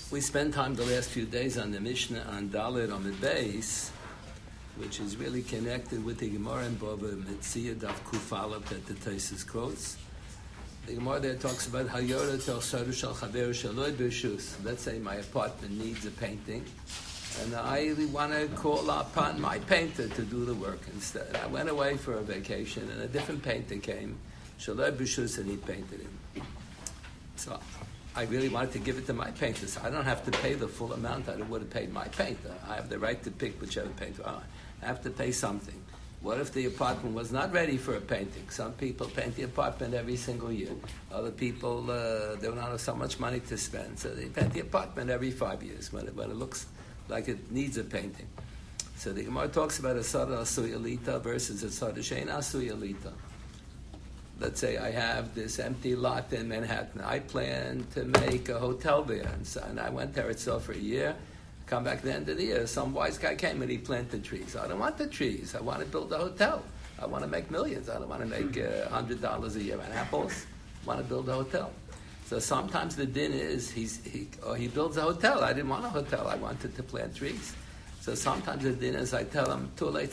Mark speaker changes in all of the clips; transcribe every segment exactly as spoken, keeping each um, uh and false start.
Speaker 1: We spent time the last few days on the Mishnah on Dalet on the base, which is really connected with the Gemara and Bava Metzia Daf Kuf Aleph that the Taisus quotes. The Gemara there talks about Hayora Tel Sharu Shal Chaver Shaloi B'Shus. Let's say my apartment needs a painting, and I want to call upon my painter to do the work instead. I went away for a vacation, and a different painter came, Shaloi B'Shus, and he painted it. So I really wanted to give it to my painter, so I don't have to pay the full amount that it would have paid my painter. I have the right to pick whichever painter I want. I have to pay something. What if the apartment was not ready for a painting? Some people paint the apartment every single year. Other people, uh, they don't have so much money to spend, so they paint the apartment every five years when it, when it looks like it needs a painting. So the Gemara talks about a Sada Asuyalita versus a Sada Shein Asuyalita. Let's say I have this empty lot in Manhattan. I plan to make a hotel there, and, so, and I went there itself for a year. Come back at the end of the year, some wise guy came and he planted trees. I don't want the trees. I want to build a hotel. I want to make millions. I don't want to make uh, one hundred dollars a year on apples. I want to build a hotel. So sometimes the din is, he's, he, or he builds a hotel. I didn't want a hotel. I wanted to plant trees. So sometimes the din is, I tell him,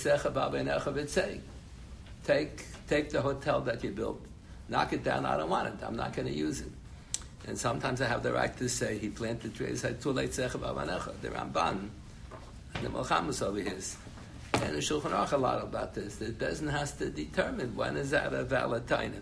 Speaker 1: take, take the hotel that you built. Knock it down. I don't want it. I'm not going to use it. And sometimes I have the right to say, he planted trees, I too late the Ramban, and the Mochamus over here. And the Shulchan Aruch a lot about this. The Bezdin has to determine when is that a valid taina.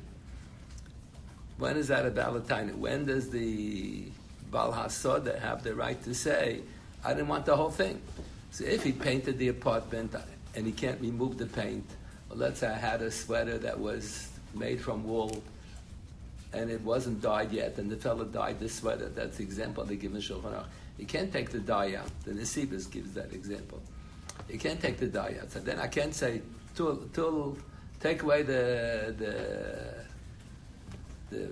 Speaker 1: When is that a valid taina? When does the Baal HaSoda have the right to say, I didn't want the whole thing? So if he painted the apartment and he can't remove the paint, well, let's say I had a sweater that was made from wool, and it wasn't dyed yet, and the fellow dyed the sweater. That's the example they give in Shulchan Aruch. You can't take the dye out. The Nesibus gives that example. You can't take the dye out. So then I can't say, tul, tul, take away the the the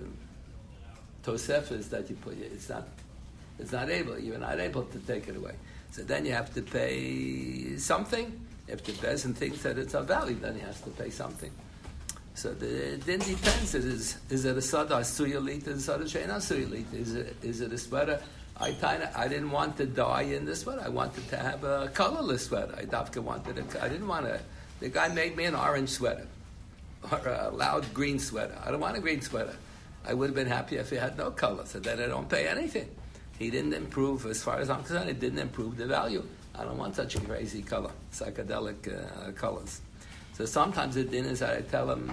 Speaker 1: tosefes that you put. It's not, it's not able. You're not able to take it away. So then you have to pay something. If the peasant thinks that it's a value, then he has to pay something. So the, then depends. It is is it a sada asuyalita? Is it a sada shein asuyalita? Is it is it a sweater? I kinda, I didn't want to dye in the sweater. I wanted to have a colorless sweater. I dafka wanted a, I didn't want to. The guy made me an orange sweater or a loud green sweater. I don't want a green sweater. I would have been happy if it had no color. So then I don't pay anything. He didn't improve, as far as I'm concerned. It didn't improve the value. I don't want such a crazy color, psychedelic uh, colors. So sometimes the din is that I tell him,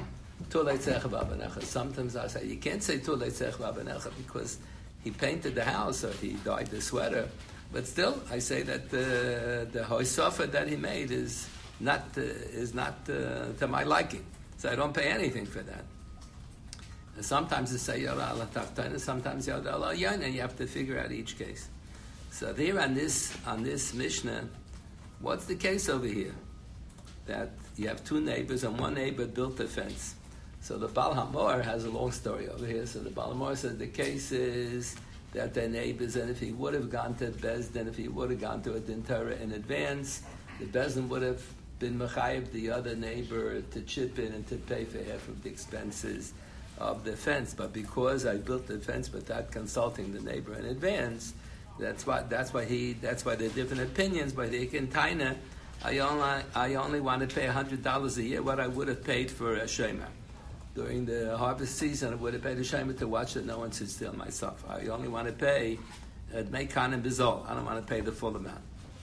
Speaker 1: sometimes I say, you can't say because he painted the house or he dyed the sweater. But still, I say that the the hoisofa that he made is not uh, is not uh, to my liking. So I don't pay anything for that. And sometimes they say yada ala taftaina, sometimes yada ala yana, and you have to figure out each case. So there on this on this Mishnah, what's the case over here? That you have two neighbors, and one neighbor built a fence. So the Baal HaMor has a long story over here. So the Baal HaMor says the case is that they're neighbors, and if he would have gone to Bezdin, if he would have gone to a Din Torah in advance, the Bezdin would have been mechayev the other neighbor to chip in and to pay for half of the expenses of the fence. But because I built the fence without consulting the neighbor in advance, that's why that's why he that's why there are different opinions. By the Ikin Taina, I only I only want to pay a hundred dollars a year what I would have paid for a shema. During the harvest season, I would have paid a shema to watch that no one should steal my stuff. I only want to pay at Meikan and Bizol. I don't want to pay the full amount.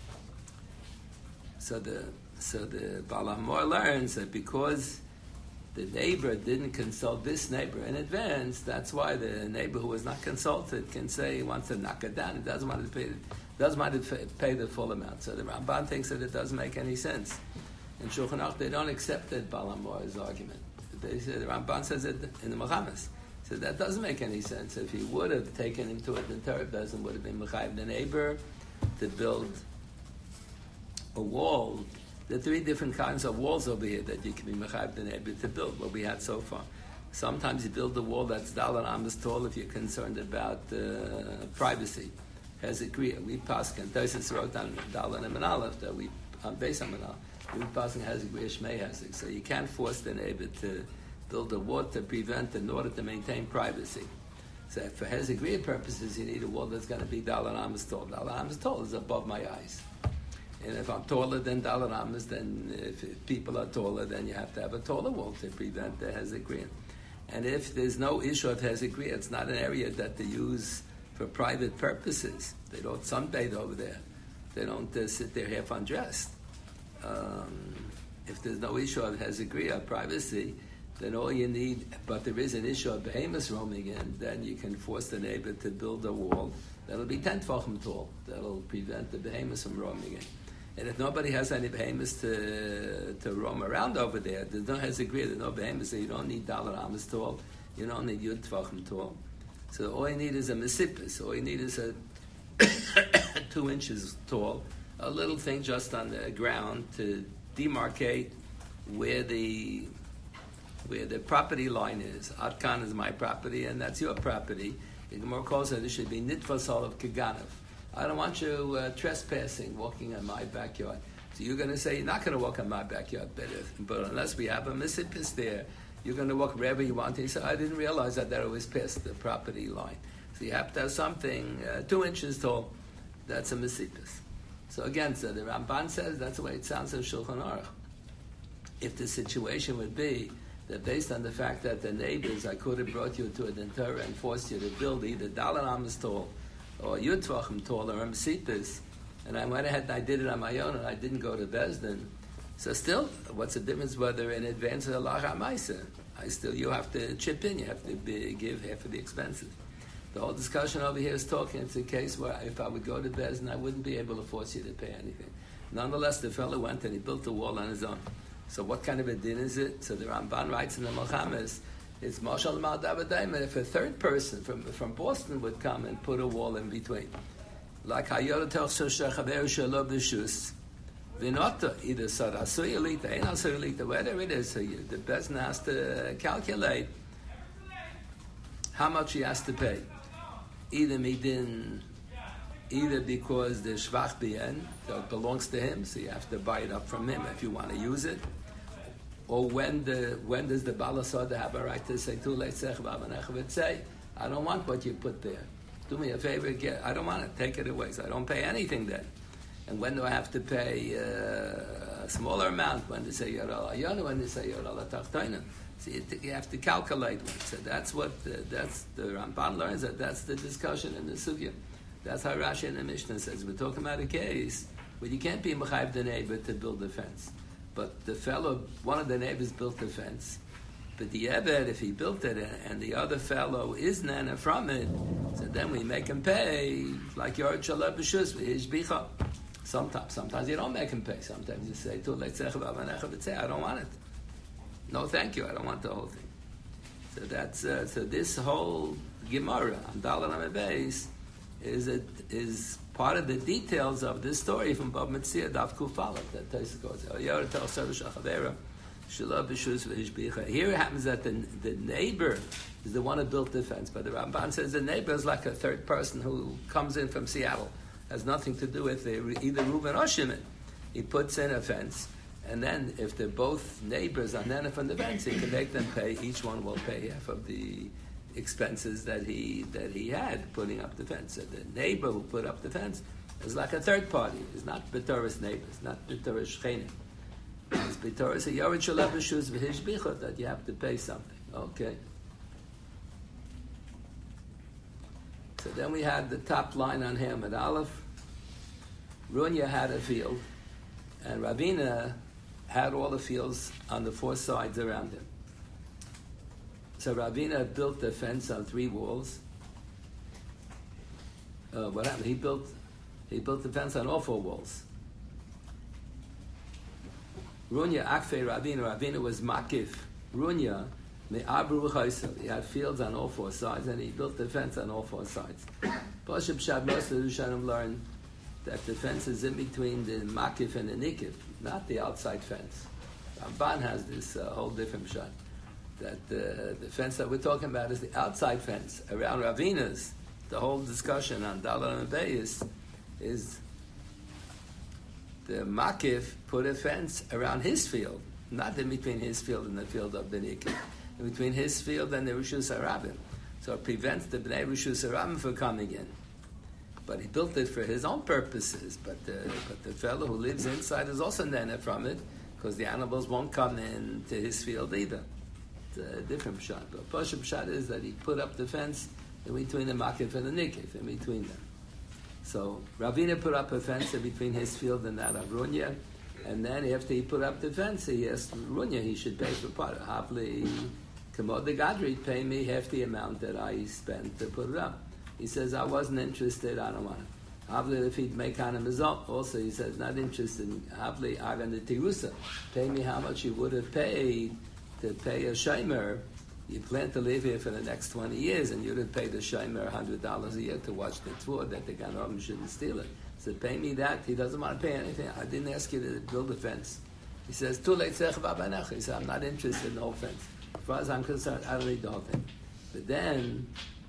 Speaker 1: So the so the Baal HaMor learns that because the neighbor didn't consult this neighbor in advance, that's why the neighbor who was not consulted can say he wants to knock it down. He doesn't want to pay doesn't want to pay the full amount. So the Ramban thinks that it doesn't make any sense. In Shulchan Aruch, they don't accept that Baal HaMor's argument. They say, the Ramban says it in the Mechamas. So that doesn't make any sense. If he would have taken him to it, the Torah Bezdin would have been mechayev the neighbor to build a wall. There are three different kinds of walls over here that you can be mechayev the neighbor to build, what we had so far. Sometimes you build a wall that's daled amas tall if you're concerned about uh, privacy. Has agreed. We pass and Tosis wrote on daled and Aleph that we on Beis Aleph. We passing has a Shmei Hesek, so you can't force the neighbor to build a wall to prevent in order to maintain privacy. So for Hezekriya purposes, you need a wall that's going to be Dalar Amas tall. Dalar Amas tall is above my eyes. And if I'm taller than Dalar Amas, then if, if people are taller, then you have to have a taller wall to prevent the Hezekriya. And if there's no issue of Hezekriya, it's not an area that they use for private purposes. They don't sunbathe over there. They don't uh, sit there half undressed. Um, if there's no issue of Hezekriya, privacy, then all you need, but there is an issue of behemoths roaming in, then you can force the neighbor to build a wall that'll be ten tefachim tall. That'll prevent the behemoths from roaming in. And if nobody has any behemoths to to roam around over there, there's no Hezekriya, there's no behemoths, so you don't need Dalar Amas tall, you don't need Yud tefachim tall. So all you need is a mesipis, all you need is a two inches tall, a little thing just on the ground to demarcate where the where the property line is. Atkan is my property, and that's your property. The Gemara calls it, it should be nitfasal of keganav. I don't want you uh, trespassing, walking in my backyard. So you're going to say, you're not going to walk in my backyard, but, if, but unless we have a misipis there, you're going to walk wherever you want. He said, I didn't realize that that was past the property line. So you have to have something uh, two inches tall. That's a misipis. So again, so the Ramban says, that's the way it sounds in Shulchan Aruch. If the situation would be that based on the fact that the neighbors, I could have brought you to a Dentura and forced you to build either Dalar Amas tall or Yud Tvachim tall or a Mesipis, and I went ahead and I did it on my own and I didn't go to Bezdin. So still, what's the difference whether in advance of the Lacha Maisa? I still, you have to chip in, you have to be, give half of the expenses. The whole discussion over here is talking, it's a case where if I would go to Bezdin, I wouldn't be able to force you to pay anything. Nonetheless, the fellow went and he built the wall on his own. So what kind of a din is it? So the Ramban writes in the Milchames, it's Mashal Mal Davadayim, if a third person from from Boston would come and put a wall in between. Like Hayot Tel Shoshachaver Shalom B'Shus, Vinota, either Sarasui Elita, Ein Asui Elita, whatever it is, so you, the Bezdin has to calculate how much he has to pay. Either Midin, either because the Shvach Bien belongs to him, so you have to buy it up from him if you want to use it. Or when the when does the Balasada have a right to say, say, I don't want what you put there. Do me a favor, get, I don't want it, take it away. So I don't pay anything then. And when do I have to pay uh, a smaller amount? When they say Yoral Ayonu, when they say Yoral Atachtayna. So you, you have to calculate one. So that's what, the, that's the Ramban learns, that that's the discussion in the Sugya. That's how Rashi in the Mishnah says. We're talking about a case where you can't be Mechayiv the neighbor to build a fence. But the fellow, one of the neighbors built the fence. But the Ebed, if he built it and the other fellow is Nana from it, so then we make him pay like Yord Shalab B'Shus, Ishbicha. Sometimes, sometimes you don't make him pay. Sometimes you say, I don't want it. No, thank you, I don't want the whole thing. So that's, uh, so this whole Gemara on Dalar Amud Beis is it is part of the details of this story from Bab Metzia Daf Kufala that Taisa goes. Here it happens that the the neighbor is the one who built the fence, but the Ramban says the neighbor is like a third person who comes in from Seattle, has nothing to do with it, either Reuben or Shimon. He puts in a fence, and then if they're both neighbors on the end of the fence, he can make them pay. Each one will pay half of the expenses that he that he had putting up the fence. So the neighbor who put up the fence is like a third party. It's not B'Torah's neighbors, not B'Torah's Shchenim. It's B'Torah's a Yored Shalab B'Shus V'Hish Bichot that you have to pay something. Okay. So then we had the top line on Hamad Aleph. Runya had a field, and Ravina had all the fields on the four sides around him. So Ravina built the fence on three walls. Uh, what happened? He built, he built the fence on all four walls. Runya Akfe Ravina. Ravina was Makif. Runya Me'abru Chaisa. He had fields on all four sides, and he built the fence on all four sides. Pashab Shad most of the Rishonim learned that the fence is in between the Makif and the Nikif, not the outside fence. Ramban has this uh, whole different shot. That uh, the fence that we're talking about is the outside fence around Ravina's. The whole discussion on Dalar Amud Beis is the Makif put a fence around his field, not in between his field and the field of the Nikif, in between his field and the Rishus Harabim. So it prevents the Bnei Rishus Harabim from coming in. But he built it for his own purposes. But the, but the fellow who lives inside is also nene from it, because the animals won't come in to his field either. It's a different pshat. But Pasha pshat is that he put up the fence in between the Makif and the Nikif, in between them. So Ravina put up a fence in between his field and that of Runya, and then after he put up the fence, he asked Runya he should pay for part. Havli Kamod the Gadri, pay me half the amount that I spent to put it up. He says, I wasn't interested, I don't want it. Havli if he'd make on him also, he says, not interested. Havli Agan the Tirusa, pay me how much you would have paid to pay a Shaimer. You plan to live here for the next twenty years, and you'd have paid a Shaimer one hundred dollars a year to watch the tour that the Ganom shouldn't steal it. So pay me that. He doesn't want to pay anything. I didn't ask you to build a fence. He says, too late, he said, I'm not interested in the whole fence. As far as I'm concerned, I don't need the whole thing. But then,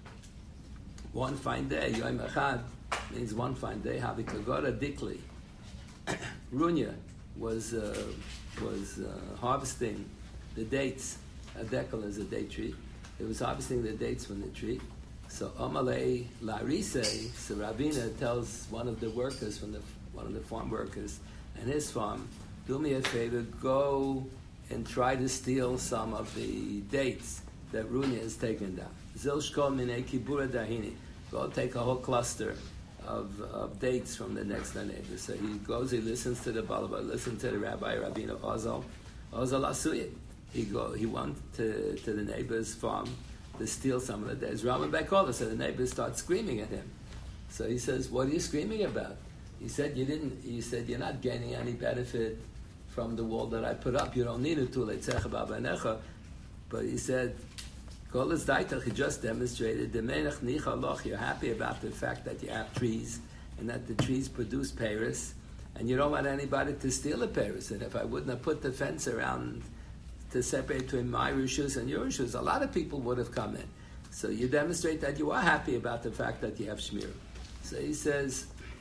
Speaker 1: one fine day, Yom Echad, means one fine day, Havikagora Dikli. Runya was, uh, was uh, harvesting the dates. A dekel is a date tree. It was harvesting the dates from the tree. So Amalei Larise, so Ravina tells one of the workers from the one of the farm workers and his farm, do me a favor, go and try to steal some of the dates that Runya has taken down. Zilshkol minei kibura dahini. Go take a whole cluster of, of dates from the next door neighbor. So he goes, he listens to the Balaba, listens to the Rabbi Rabbeinu Ozal, Ozal Asuyit. He go. He went to, to the neighbor's farm to steal some of the days. Rama Bekova, so the neighbors start screaming at him. So he says, "What are you screaming about?" He said, "You didn't." He said, "You're not gaining any benefit from the wall that I put up. You don't need it to leitzecha b'abanecha." But he said, "Kol is daitach." He just demonstrated the menach nicha loch. You're happy about the fact that you have trees and that the trees produce Paris, and you don't want anybody to steal the Paris. And if I wouldn't have put the fence around to separate between my rishus and your rishus, a lot of people would have come in. So you demonstrate that you are happy about the fact that you have shmir. So he says,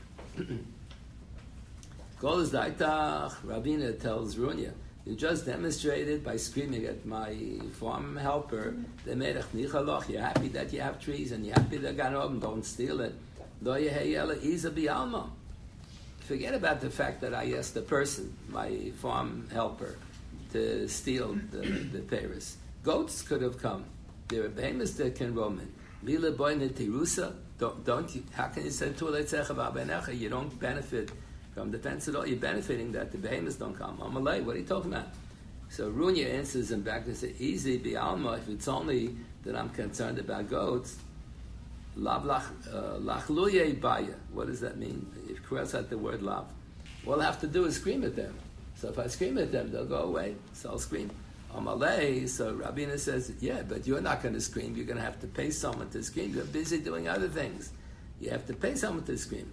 Speaker 1: Kol is daitach. Ravina tells Runya, you just demonstrated by screaming at my farm helper, the merech nichaloch, you're happy that you have trees and you're happy that Ganom don't steal it. Lo yeheyela iza bi'alma. Forget about the fact that I asked the person, my farm helper, to steal the, the Paris. Goats could have come. There are behemoths that can roam in. Mila boyne tirusa. Don't, don't you, how can you say tu you don't benefit from the fence at all? You're benefiting that the behemoths don't come. Amalei, what are you talking about? So Runya answers him back and says, easy be alma, if it's only that I'm concerned about goats, lav lachluye baya. What does that mean? If cross out the word lav. All I have to do is scream at them. So if I scream at them, they'll go away. So I'll scream. Amalei, so Rabina says, yeah, but you're not going to scream. You're going to have to pay someone to scream. You're busy doing other things. You have to pay someone to scream.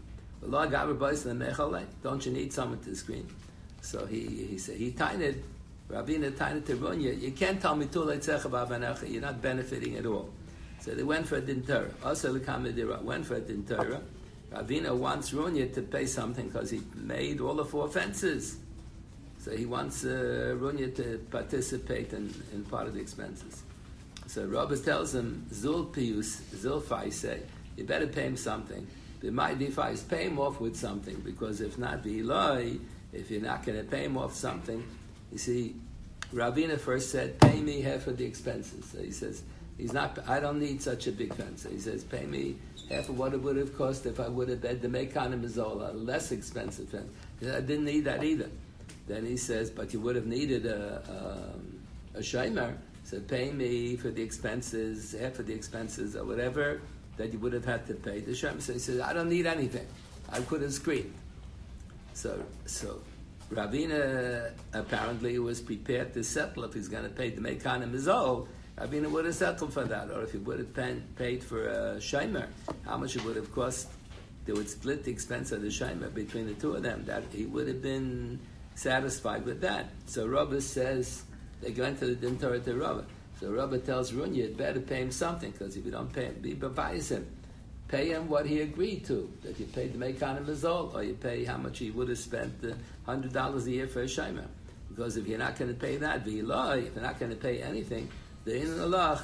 Speaker 1: Don't you need someone to scream? So he he said, he tined, Rabina tined to Runya, you can't tell me you're not benefiting at all. So they went for a din Torah. Also, went for a din Torah. Ravina wants Runya to pay something because he made all the four fences. So he wants uh, Runya to participate in, in part of the expenses. So Rabbi tells him, Zul Pius, Zul Faisei, you better pay him something. But my device, pay him off with something, because if not, V'iloi, if you're not going to pay him off something, you see, Ravina first said, pay me half of the expenses. So he says, he's not, I don't need such a big fence. So he says, pay me half of what it would have cost if I would have had the Mekana Mizola, a less expensive fence. He said, I didn't need that either. Then he says, but you would have needed a, a, a shaymer. So pay me for the expenses, half of the expenses, or whatever that you would have had to pay the shaymer. So he says, I don't need anything. I could have screamed. So, so Ravina apparently was prepared to settle if he's going to pay the Mekana Mizol. Ravina would have settled for that, or if he would have paid, paid for a shaymer, how much it would have cost. They would split the expense of the shaymer between the two of them. That he would have been satisfied with that. So Rabbi says, they go into the din Torah to Rabbi. So Rabbi tells Runya, you'd better pay him something, because if you don't pay him, be advise him. Pay him what he agreed to, that you pay the Mekana Mizol, or you pay how much he would have spent, uh, one hundred dollars a year for a shaymer. Because if you're not going to pay that, v'iloi, if you're not going to pay anything, the in alach,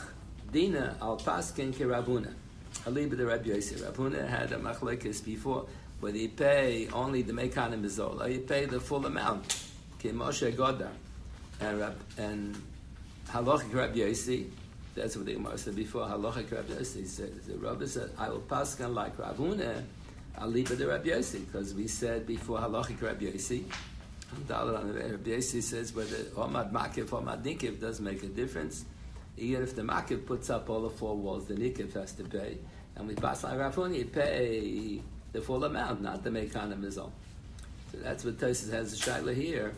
Speaker 1: Dina al paskin ke Ravuna. Aliba the Rabbi Yossi. Ravuna had a machlekes before, whether you pay only the mekanim bezol, or you pay the full amount. Ke Moshe Godar. And, Rab, and halachic Rabbi Yossi, that's what the Gemara said before, halachic Rabbi Yossi said, the Rabbi said, I will paskin like Ravuna, Aliba the Rabbi Yossi, because we said before halachic Rabbi Yossi, Rabbi Yossi says whether Omad Makif or Omad Nikiv doesn't make a difference. Even if the Makif puts up all the four walls, the Nikiv has to pay. And we pass like Rafuni, you pay the full amount, not the Mekana Mizal. So that's what Tosfos has a shaila here.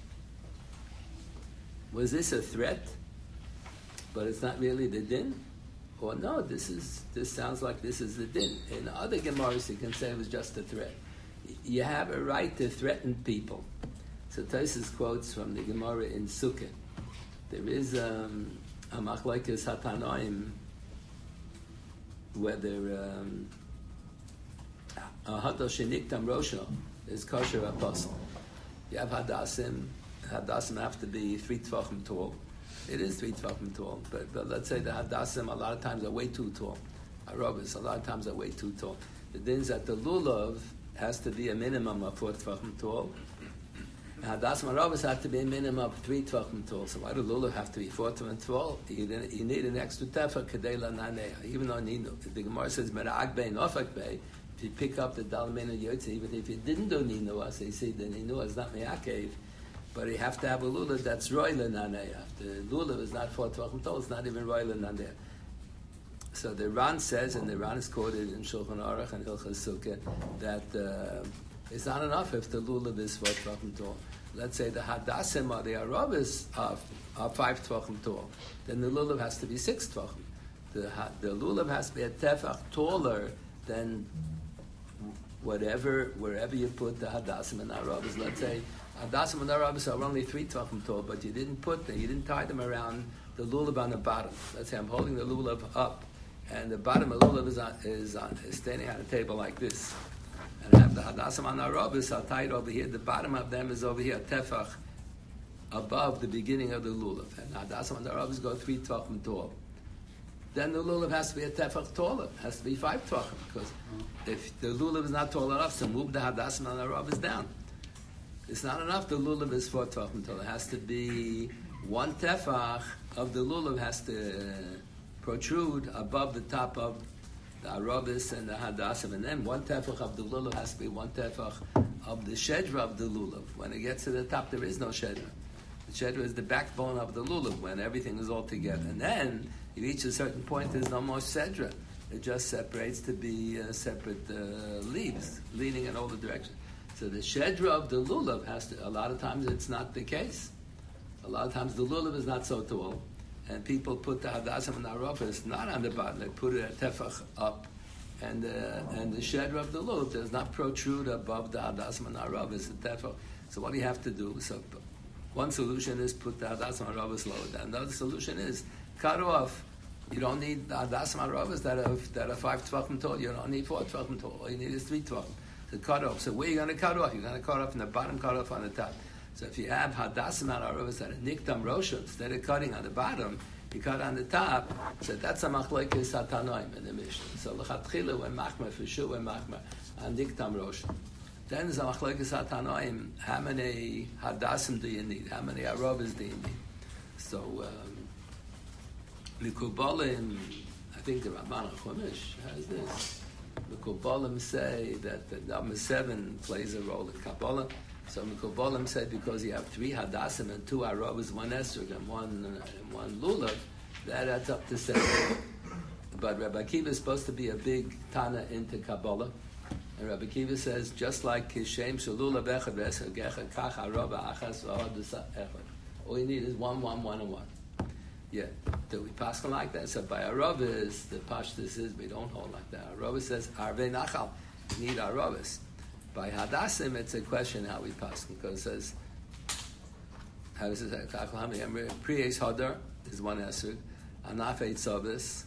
Speaker 1: Was this a threat? But it's not really the din? Or no, this is this sounds like this is the din. In other Gemaras you can say it was just a threat. You have a right to threaten people. So Tosfos quotes from the Gemara in Sukkah. There is um, a machlekes hatanoim whether um, a hadal sheniktam rosho is kosher apostle. You have hadasim. Hadasim have to be three tvachim tall. It is three tvachim tall, but, but let's say the hadasim a lot of times are way too tall. Arobis a lot of times are way too tall. The din is that the lulav has to be a minimum of four tvachim tall. Hadasim arobis have to be a minimum of three tvachim tall. So why do lulav have to be four tvachim tall? You, you need an extra tefach kadei lananeha. Even though nino, the Gemara says mera'ak bei nofak bei. If you pick up the dalmenu yotze, even if you didn't do nino, so you see the nino is not me'akev. But you have to have a lulav that's roy l'naneya. The lulav is not four tvachim tall, it's not even roy l'naneya. So the Ran says, and the Ran is quoted in Shulchan Aruch and Hilchos Sukkah, that uh, it's not enough if the lulav is four tvachim tall. Let's say the hadassim or the arabis are, are five tvachim tall. Then the lulav has to be six tvachim. The, the lulav has to be a tefach taller than whatever, wherever you put the hadassim and arabis. Let's say Hadasim and Arabis are only three tvachim tall, but you didn't put them, you didn't tie them around the lulav on the bottom. Let's say I'm holding the lulav up, and the bottom of the lulav is, on, is, on, is standing on a table like this. And I have the Hadasim and Arabis, I'll tie it over here. The bottom of them is over here, tefach, above the beginning of the lulav. And Hadasim and Arabis go three tvachim tall. Then the lulav has to be a tefach taller. It has to be five tvachim, because if the lulav is not tall enough, so move the Hadasim and Arabis down. It's not enough the lulav is four tvachim tall. It has to be one tefach of the lulav has to protrude above the top of the arabis and the hadasim, and then one tefach of the lulav has to be one tefach of the shedra of the lulav. When it gets to the top, there is no shedra. The shedra is the backbone of the lulav when everything is all together. And then you reach a certain point, there's no more shedra. It just separates to be uh, separate uh, leaves, leaning in all the directions. So the shedra of the lulav has to, a lot of times it's not the case. A lot of times the lulav is not so tall. And people put the hadasim and arabis not on the bottom. They put it at tefach up. And, uh, and the shedra of the lulav does not protrude above the hadasim and arabis, the tefach. So what do you have to do? So one solution is put the hadasim and arabis lower down. Another solution is cut off. You don't need the hadasim and arabis that are, that are five tvachim tall. You don't need four tvachim tall. All you need is three tvachim. To cut off. So where are you going to cut off? You're going to cut off from the bottom, cut off on the top. So if you have hadasim and arabis that are niktam rosha, instead of cutting on the bottom, you cut on the top. So that's a machlekes hatanoim in the Mishnah. So l'chatchila when machmer for sure when machmer on niktam rosha. Then there's a machlekes hatanoim. How many hadasim do you need? How many arabis do you need? So mikubalim, I think the Ramban Chumash has this. The Kabbalim say that the number seven plays a role in Kabbalah. So the Kabbalim said because you have three hadasim and two arabas, one esrog and one and one lulav, that adds up to seven. But Rabbi Akiva is supposed to be a big tana into Kabbalah, and Rabbi Akiva says just like kishem shalulav echad v'esrog echad kach araba achas v'ahadus echad. All you need is one, one, one, and one. Yeah, do we pass like that? So by Arabis, the pashtus is we don't hold like that. Arabis says Arvei Nachal, you need Arabis. By Hadasim, it's a question how we pass because it says how does it say? Priyes Hadar is one esrog, Anaf Eitz Obis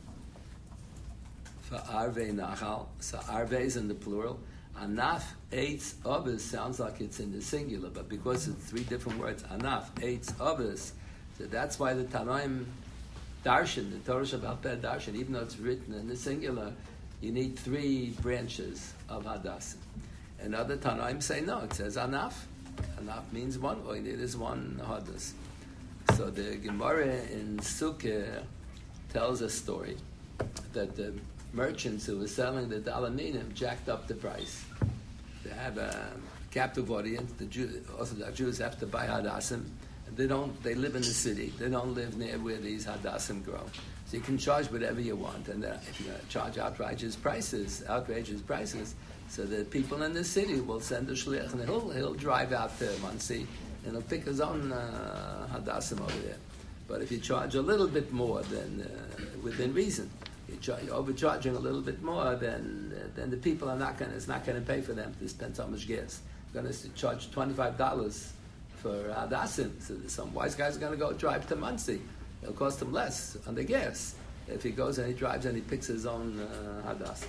Speaker 1: for Arvei Nachal. So Arvei is in the plural. Anaf Eitz Obis sounds like it's in the singular, but because it's three different words, Anaf Eitz Obis. So that's why the Tanoim darshan, the Torah Shabbat Peh darshan, even though it's written in the singular, you need three branches of Hadassim. And other Tanaim say no, it says anaf. Anaf means one, all you need is one Hadas. So the Gemara in Sukkah tells a story that the merchants who were selling the Dalaminim jacked up the price. They have a captive audience. The Jew, Orthodox Jews have to buy Hadassim. They don't. They live in the city. They don't live near where these Hadassim grow. So you can charge whatever you want, and uh, if you're going to charge outrageous prices, outrageous prices, so the people in the city will send a shliach, and he'll he'll drive out to Monsey, and he'll pick his own uh, Hadassim over there. But if you charge a little bit more than uh, within reason, you char- you're overcharging a little bit more, then uh, then the people are not going. It's not going to pay for them to spend so much gas. They're going to charge twenty-five dollars for Hadassim. So some wise guy's going to go drive to Monsey. It'll cost him less on the gas if he goes and he drives and he picks his own uh, Hadassim.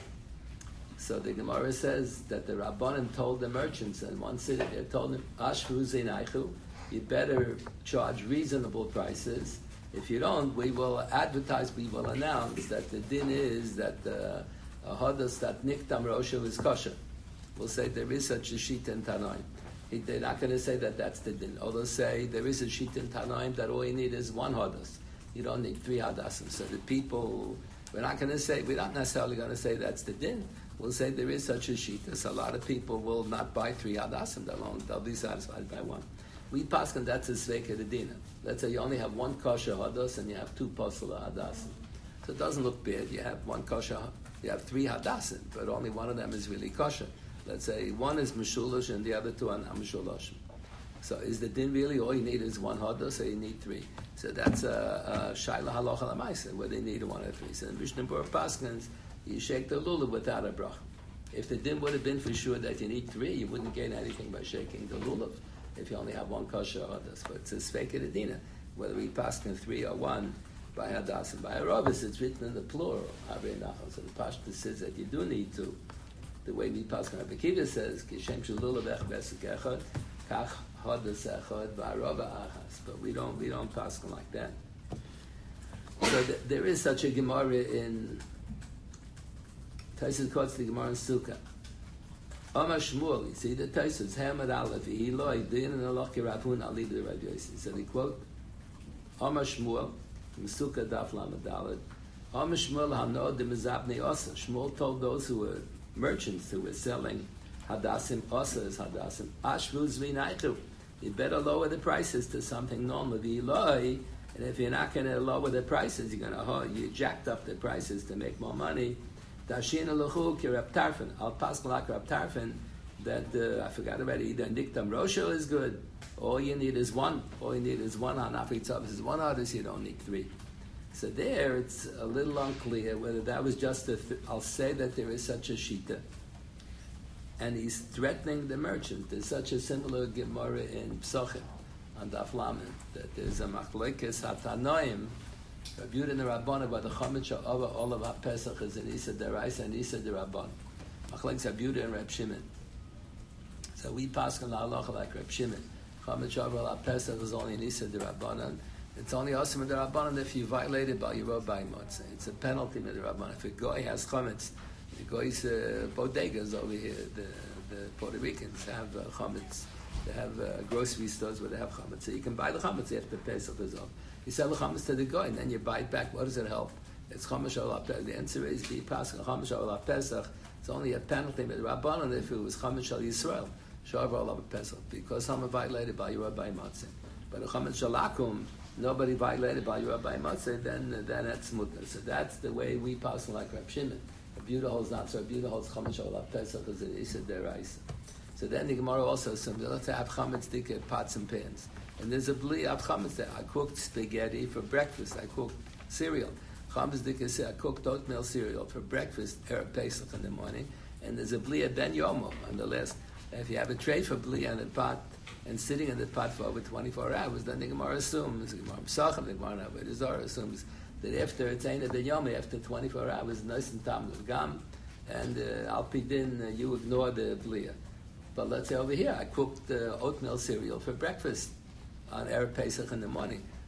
Speaker 1: So the Gemara says that the Rabbanim told the merchants in one city, they told them, Ashru zinaychu, you better charge reasonable prices. If you don't, we will advertise, we will announce that the din is that the uh, Hadas that Niktam Rosha is kosher. We'll say there is such a sheet in Tanoim. They're not going to say that that's the din. Or they'll say there is a sheet in Tanoim that all you need is one Hadas. You don't need three Hadassim. So the people, we're not going to say, we're not necessarily going to say that's the din. We'll say there is such a sheet. There's a lot of people will not buy three Hadassim. They'll, they'll be satisfied by one. We pass and that's a Sveika Dedina. Let's say you only have one kosher Hadas and you have two posel Hadassim. So it doesn't look bad. You have one kosher, you have three Hadassim, but only one of them is really kosher. Let's say one is Meshulosh and the other two are not Meshulosh. So is the din really all you need is one Hadas or you need three? So that's a Shaila Halacha Lamaisa, where they need one or three. So in Mishnah Berurah Paskins, you shake the lulav without a bracha. If the din would have been for sure that you need three, you wouldn't gain anything by shaking the lulav if you only have one kosher Hadas. But it's a Sveika Dedina, whether we paskin three or one, by Hadas and by Arabis, it's written in the plural, Havei Nachal. So the Pashtus says that you do need to. The way we paskin Rabbi Akiva says, Kishem Shululav Ech Besek Echad, Kach Hadas Echad, V'Arava Achas. But we don't, we don't paskin like that. So th- there is such a Gemara in Taisus quotes the Gemara in Sukkah. Amar Shmuel, you see the Taisus, Hamad Aleph, Eloi, Din and Allah Kirafun Ali the Rabbi Yossi. So they quote Amar Shmuel, from Sukkah Daf Lamed Daled. Amar Shmuel Hanod de Mizabnei Osa. Shmuel told those who were merchants who were selling Hadassim, Osa is Hadassim, Ashvu Zvinaitu. You better lower the prices to something normal. Eloi, and if you're not going to lower the prices, you're going to, oh, you jacked up the prices to make more money. Dashin Elochu ki Rab Tarfon. Al Pascal like Rab Tarfon that uh, I forgot already. Either Niktam Rosho is good. All you need is one. All you need is one on Afritzav. Is one others. You don't need three. So there, it's a little unclear whether that was just a. Th- I'll say that there is such a shita, and he's threatening the merchant. There's such a similar Gemara in Psochim on Daf Lamed that there's a machlekes hatanoim. Rabbi Yehuda and the Rabban about the Chomet Sha'ava all of HaPesach is in Isa Deraisa and Isa Derabban. Machlekes Rabbi Yehuda and Reb Shimon. So we pass on the halacha like Reb Shimon. Chomet Sha'ava HaPesach is only in Isa Derabban. It's only awesome in the Rabban if you violate it by your by Motzei. It's a penalty in the Rabban. If a guy has chometz, the guy's uh, bodegas over here, the, the Puerto Ricans have uh, chometz. They have uh, grocery stores where they have chametz. So you can buy the chametz after Pesach is off. You sell the chametz to the guy and then you buy it back. What does it help? It's chametz shal Pesach. The answer is the pasuk chametz shal Pesach. It's only a penalty with Rabbanan if it was chametz shal Yisrael. Shal Pesach because someone violated by your Rabbi Matzeh. But a chametz shal Akum, nobody violated by your Rabbi Matzeh, then then that's mutter. So that's the way we pass like Reb Shimon. Reb Yehuda holds not so. Reb Yehuda holds chametz shal Pesach as it is a deraisa. So then the Gemara also assumes that let's say I have chametz dike pots and pans. And there's a bli of chametz there. I cooked spaghetti for breakfast. I cooked cereal. Chametz dike say I cooked oatmeal cereal for breakfast, Erev Pesach in the morning. And there's a bli of ben yomo on the list. If you have a tray for bli on the pot and sitting in the pot for over twenty-four hours, then the Gemara assumes, the Gemara Pesachim, the Gemara Avodah Zarah assumes that after it's ain't ben yomo, after twenty-four hours, nice and tam gam, and uh, al pidin, uh, you ignore the bli. But let's say over here, I cooked uh, oatmeal cereal for breakfast on Erev Pesach in the morning.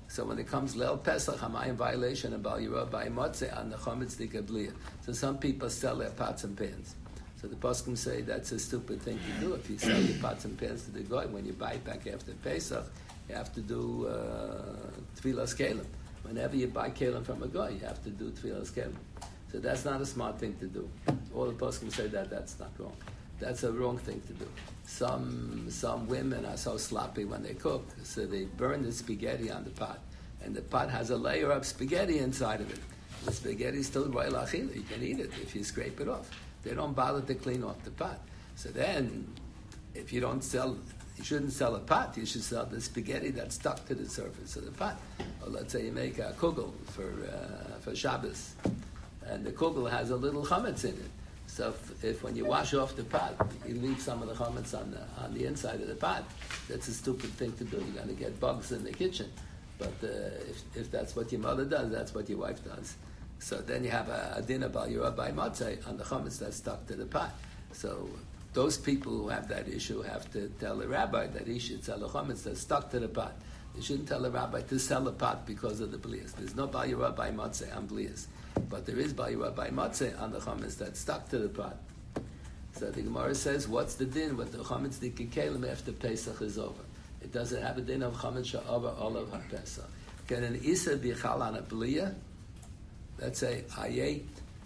Speaker 1: So when it comes Leil Pesach, Hamayim violation and Bal Yirah by Motzei on the Chometz Dikabliya. So some people sell their pots and pans. So the poskim say that's a stupid thing to do. If you sell your pots and pans to the goy, when you buy it back after Pesach, you have to do uh, Tfilas Kelim. Whenever you buy Kelim from a goy, you have to do Tfilas Kelim. So that's not a smart thing to do. All the poskim say that that's not wrong. That's a wrong thing to do. Some some women are so sloppy when they cook, so they burn the spaghetti on the pot, and the pot has a layer of spaghetti inside of it. The spaghetti is still royal achila. You can eat it if you scrape it off. They don't bother to clean off the pot. So then, if you don't sell, you shouldn't sell a pot. You should sell the spaghetti that's stuck to the surface of the pot. Or let's say you make a kugel for uh, for Shabbos, and the kugel has a little chametz in it. So if, if when you wash off the pot, you leave some of the chametz on the on the inside of the pot, that's a stupid thing to do. You're going to get bugs in the kitchen. But uh, if if that's what your mother does, that's what your wife does. So then you have a, a dinner Bal Yirah by Motzei on the chametz that's stuck to the pot. So those people who have that issue have to tell the rabbi that he should sell the chametz that's stuck to the pot. They shouldn't tell the rabbi to sell the pot because of the blias. There's no Bal Yirah by Motzei on blias. But there is Bal Yirah by Motzei on the chametz that's stuck to the pot. So the Gemara says, what's the din with the chametz dikikelim after Pesach is over? It doesn't have a din of chametz sha'over all of HaPesach. Can an isa be chal on a bliya? Let's say I ate,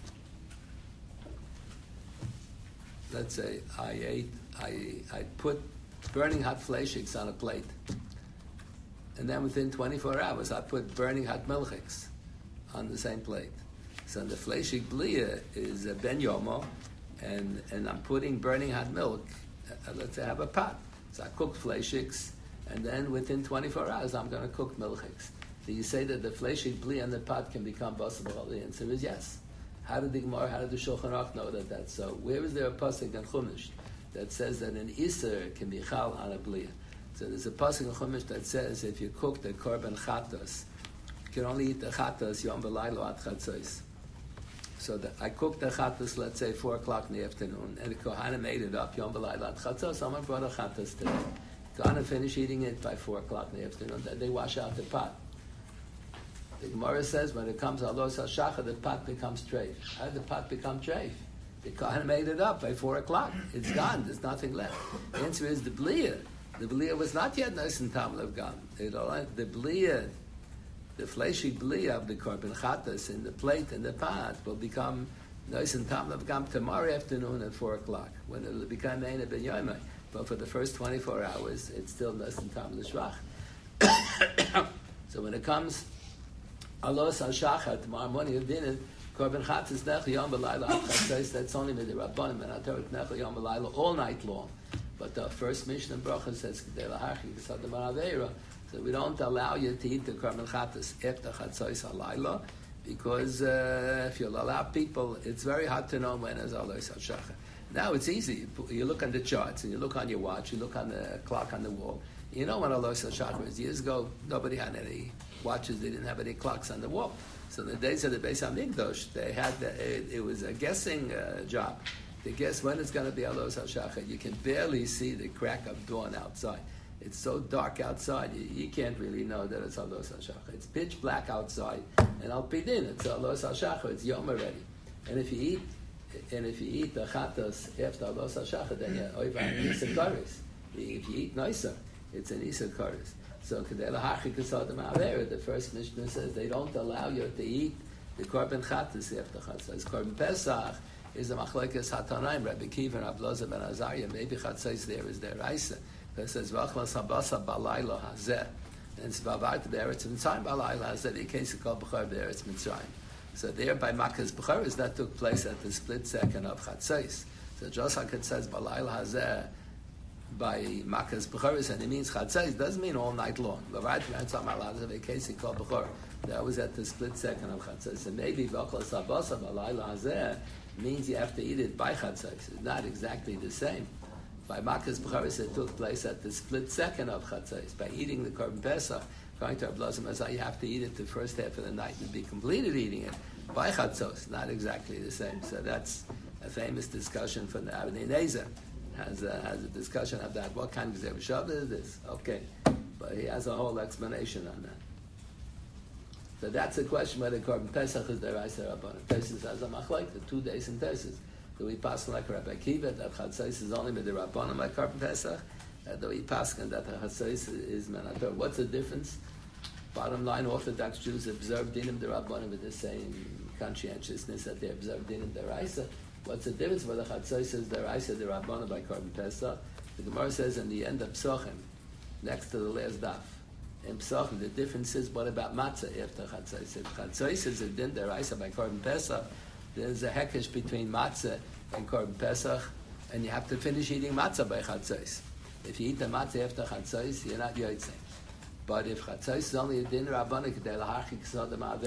Speaker 1: let's say I ate, I, I put burning hot fleishiks on a plate. And then within twenty-four hours, I put burning hot milchiks on the same plate. So the fleishik bliya is a ben yomo, and, and I'm putting burning hot milk, uh, let's say I have a pot. So I cook fleishiks, and then within twenty-four hours, I'm going to cook milchiks. Do you say that the fleishik bliya and the pot can become basabal? The answer is yes. How did the Gemara, how did the Shulchan Aruch know that that's so? Where is there a pasuk in Chumash that says that an iser can be chal on a bliya? So there's a pasuk in Chumash that says if you cook the korban chatas, you can only eat the chatas yom v'laylo at chatzos. So the, I cooked the chatas, let's say four o'clock in the afternoon, and the Kohanim made it up yom v'laylo at chatzos. Someone brought a chatas today. Kohanim finished eating it by four o'clock in the afternoon. Then they wash out the pot. The Gemara says when it comes to Alos HaShachar, the pot becomes treif. How did the pot become treif? The Kohen made it up by four o'clock. It's gone. There's nothing left. The answer is the bliya. The bliya was not yet nice and tam lev gam. The bliya, the fleshy bliya of the korban chatas in the plate and the pot will become nice and tam lev gam tomorrow afternoon at four o'clock when it will become ein ben yomai. But for the first twenty-four hours, it's still nice and tam l'shvach. So when it comes Alos HaShachar, tomorrow morning of dinner, Korban Chatzis Nechel Yom B'Layla Ad Chatzos, that's only with the Rabbanim and Atorah Nechel Yom B'Layla all night long. But the first Mishnah Bracha says, K'dei L'Hachi K'sad Maraveira, so we don't allow you to eat the Korban Chatzis after Chatzos HaLayla, because uh, if you'll allow people, it's very hard to know when is Alos HaShachar. Now it's easy. You look on the charts, and you look on your watch, you look on the clock on the wall. You know when Alos HaShachar is. Years ago, nobody had any watches, they didn't have any clocks on the wall. So in the days of the Beis HaMikdash, they had the, it, it was a guessing uh, job to guess when it's going to be Alos HaShachar. You can barely see the crack of dawn outside. It's so dark outside, you, you can't really know that it's Alos HaShachar. It's pitch black outside, and Al Pidin, it's Alos HaShachar. It's Yom already. And if you eat, and if you eat the chatas after Alos HaShachar, then you're over an Isa Karis. If you eat nicer, it's an Isa Karis. So the first Mishnah says they don't allow you to eat the korban chatas after chatzos. Korban Pesach is a machlekes hatanaim. Rabbi Kiva and Abloza ben Azariah. Maybe chatzos there is their Isa. It says v'achlas habasa balaylo hazeh, and it's v'avart be'eretz mitzrayim balaylo hazeh. The case called b'chor be'eretz mitzrayim. So there by Makkah's b'choros that took place at the split second of chatzos. So just like it says balaylo hazeh by Makkah's B'choros, and it means Chatzos, doesn't mean all night long. That was at the split second of Chatzos. And maybe V'achlas Habasa B'layla Hazeh means you have to eat it by Chatzos. It's not exactly the same. By Makkah's B'choros, it took place at the split second of Chatzos. By eating the Korban Pesach, according to Rabbi Lazar, you have to eat it the first half of the night and be completed eating it by Chatzos. Not exactly the same. So that's a famous discussion from the Avnei Nezer. Has a, has a discussion of that. What kind of Gzeir Shabbos is this? Okay. But he has a whole explanation on that. So that's the question whether Korban Pesach is deraisa or rabbanon. Tosfos has a machlok, the two days in Tosfos. Do we pass like Rabbi Akiva that chatzos is only with the rabbanon like Korban Pesach? Uh, do we pass that the chatzos is menator? What's the difference? Bottom line, Orthodox Jews observe dinim derabanan with the same conscientiousness that they observe dinim deraisa. What's the difference whether chatzos is deraisa derabanan by Korban Pesach? The Gemara says in the end of Psochim, next to the last daf, in Psochim, the difference is what about matzah after chatzos? If chatzos is a din deraisa by Korban Pesach, there's a hekesh between matzah and Korban Pesach, and you have to finish eating matzah by chatzos. If you eat the matzah after chatzos, you're not yotzei. But if chatzos is only a din rabbanik, so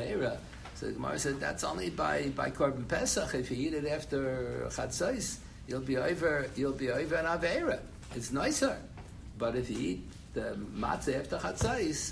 Speaker 1: the Gemara said that's only by, by Korban Pesach. If you eat it after chatzos, you'll be over you'll be over an aveira. It's nicer. But if you eat the matzah after chatzos,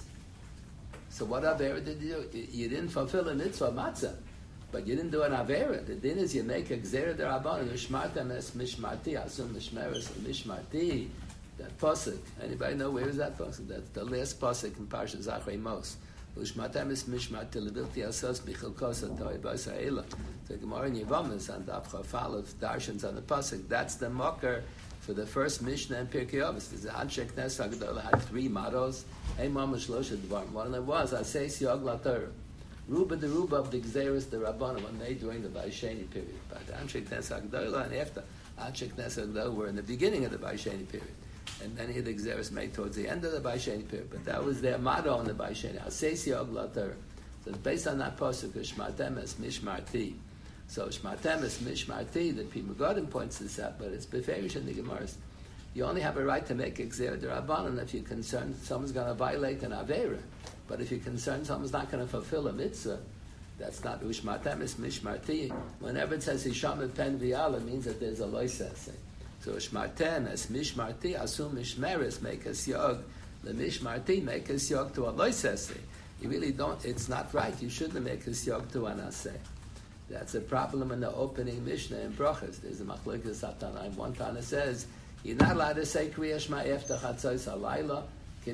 Speaker 1: so what aveira did you do? You didn't fulfill a mitzvah matzah, but you didn't do an aveira. The din is you make a gzera derabbanan, mishmartem es mishmarti, asum mishmeres mishmarti. That pasuk. Anybody know where is that pasuk? That's the last pasuk in Parshat Zachrei Mos. Ushmatem es mishmat televilti asas bichelkos atoi b'asa'ela. The Gemara in Yevamos and Daf Chafal of Darshans on the pasuk. That's the mocker for the first Mishnah in Pirkei Avos. The Anshe Knesset Hagdolah had three mottos. Ein mamash losha dvarim. One of them was Asay Siog LaTorah. Ruba the Ruba of the Gzeres the Rabbanim when they during the Vaisheni period. But Anshe Knesset Hagdolah and after Anshe Knesset Hagdolah were in the beginning of the Vaisheni period. And many of the Gzeres made towards the end of the Vaisheni period. But that was their motto on the Vaisheni. Asay Siog LaTorah. So it's based on that pasuk, Shmatem es Mishmarti. So Shmatem es Mishmarti, the Pri Megadim points this out, but it's beferish in the Gemaras. You only have a right to make Gzera D'Rabbanan if you're concerned someone's going to violate an Aveira. But if you're concerned someone's not going to fulfill a mitzvah, that's not Ushmatem es Mishmarti. Whenever it says Hisham pen v'yal, it means that there's a loisase. So Shmatem es Mishmarti, asum Mishmeres, make a syog. The Mishmarti, make a syog to a loisase. You really don't, it's not right. You shouldn't make a syog to an aseh. That's a problem in the opening Mishnah in Brachas. There's a machlokes Satanai. One Tana says, you're not allowed to say Kriya Shema after Chatzos Halayla.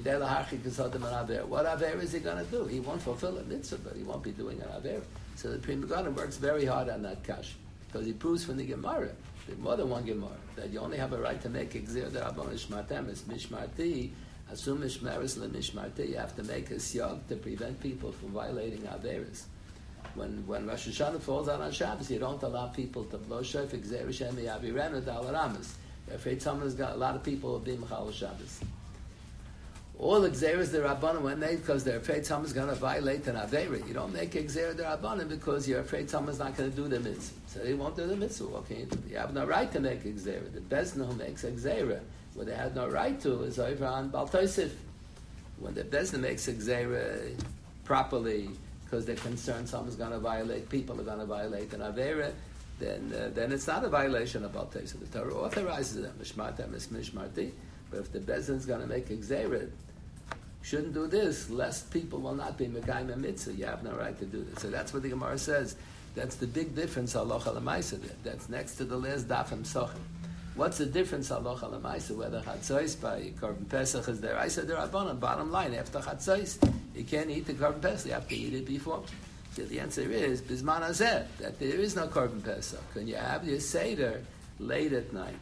Speaker 1: What Aver is he going to do? He won't fulfill a mitzvah, but he won't be doing an Aver. So the Pri Megadim works very hard on that kash, because he proves from the Gemara, more than one Gemara, that you only have a right to make Gzir D'Rabbanan Shmatem es Mishmarti, Asum Mishmeres LeMishmarti. You have to make a syog to prevent people from violating Averis. When when Rosh Hashanah falls out on Shabbos, you don't allow people to blow shofar Gzir Hashem Yavirenu Dal Ramas. You're afraid someone's got a lot of people will be Mechal Shabbos. All the Gzeres the Rabbanim when they because they're afraid someone's going to violate an Aveira. You don't make a Gzer the Rabbanim because you're afraid someone's not going to do the mitzvah. So they won't do the mitzvah. What can you do? You have no right to make a Gzera. The Bezdin who makes a Gzera, what they have no right to is over on Bal Tosif. When the Bezdin makes a Gzera properly because they're concerned someone's going to violate, people are going to violate an Aveira, then uh, then it's not a violation of Bal Tosif. The Torah authorizes them. Mishmartem is Mishmarti. But if the Bezdin's going to make a Gzera, shouldn't do this, lest people will not be Mekayim Mitzvah. You have no right to do this. So that's what the Gemara says. That's the big difference, halacha l'maisa. That's next to the last daf in Psochim. What's the difference, halacha l'maisa, whether chatzos by Korban Pesach is deraisa derabbanan? Bottom line, after chatzos, you can't eat the Korban Pesach. You have to eat it before. So the answer is, bisman hazeh, that there is no Korban Pesach. Can you have your Seder late at night?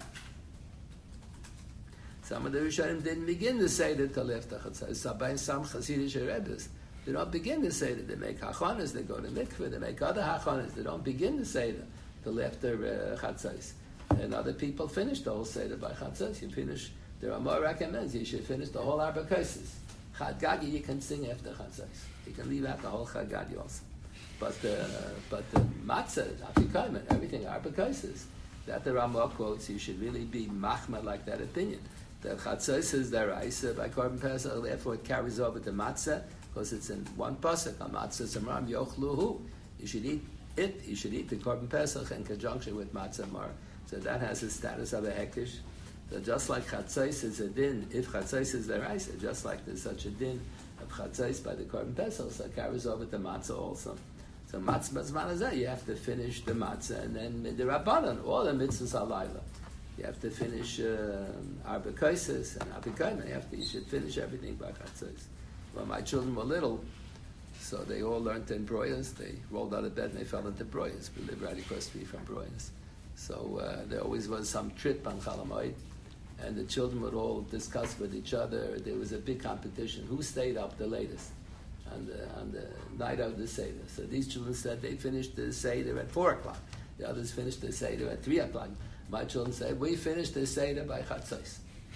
Speaker 1: Some of the Rishonim didn't begin to say that till after Chatzos. So by some Hasidic Rebbes, they don't begin to say that. They make hachonas, they go to mikveh, they make other hachonas. They don't begin to say that till after uh, Chatzos. And other people finish the whole Seder by Chatzos. You finish, there are more recommends you should finish the whole Arba Kaisis. Chad Gagi you can sing after Chatzos. You can leave out the whole Chad Gagi also. But uh, but the matzah, afikomen, everything Arba Kaisis, that the Ramah quotes, you should really be machma like that opinion. The chatzos is deraisa by Korban Pesach, therefore it carries over to matzah because it's in one pasuk. On matzah samram yochluhu. You should eat it. You should eat the Korban Pesach in conjunction with matzah mar. So that has the status of a hekish. So just like chatzos is a din, if chatzos is deraisa, just like there's such a din of chatzos by the Korban Pesach, so it carries over to matzah also. So matzah b'zman hazeh, you have to finish the matzah and then the rabbanan, all the mitzvahs are laila. You have to finish Arba Kaisis and Apikaima. You have to. You should finish everything by Chatzos. When my children were little, So they all learned in Broyers. They rolled out of bed and they fell into Broyers. We live right across the street from Broyers. So uh, there always was some trip on Chol Hamoed, and the children would all discuss with each other. There was a big competition. Who stayed up the latest on the, on the night of the Seder? So these children said they finished the Seder at four o'clock. The others finished the Seder at three o'clock. My children said, we finished the Seder by Chatzos.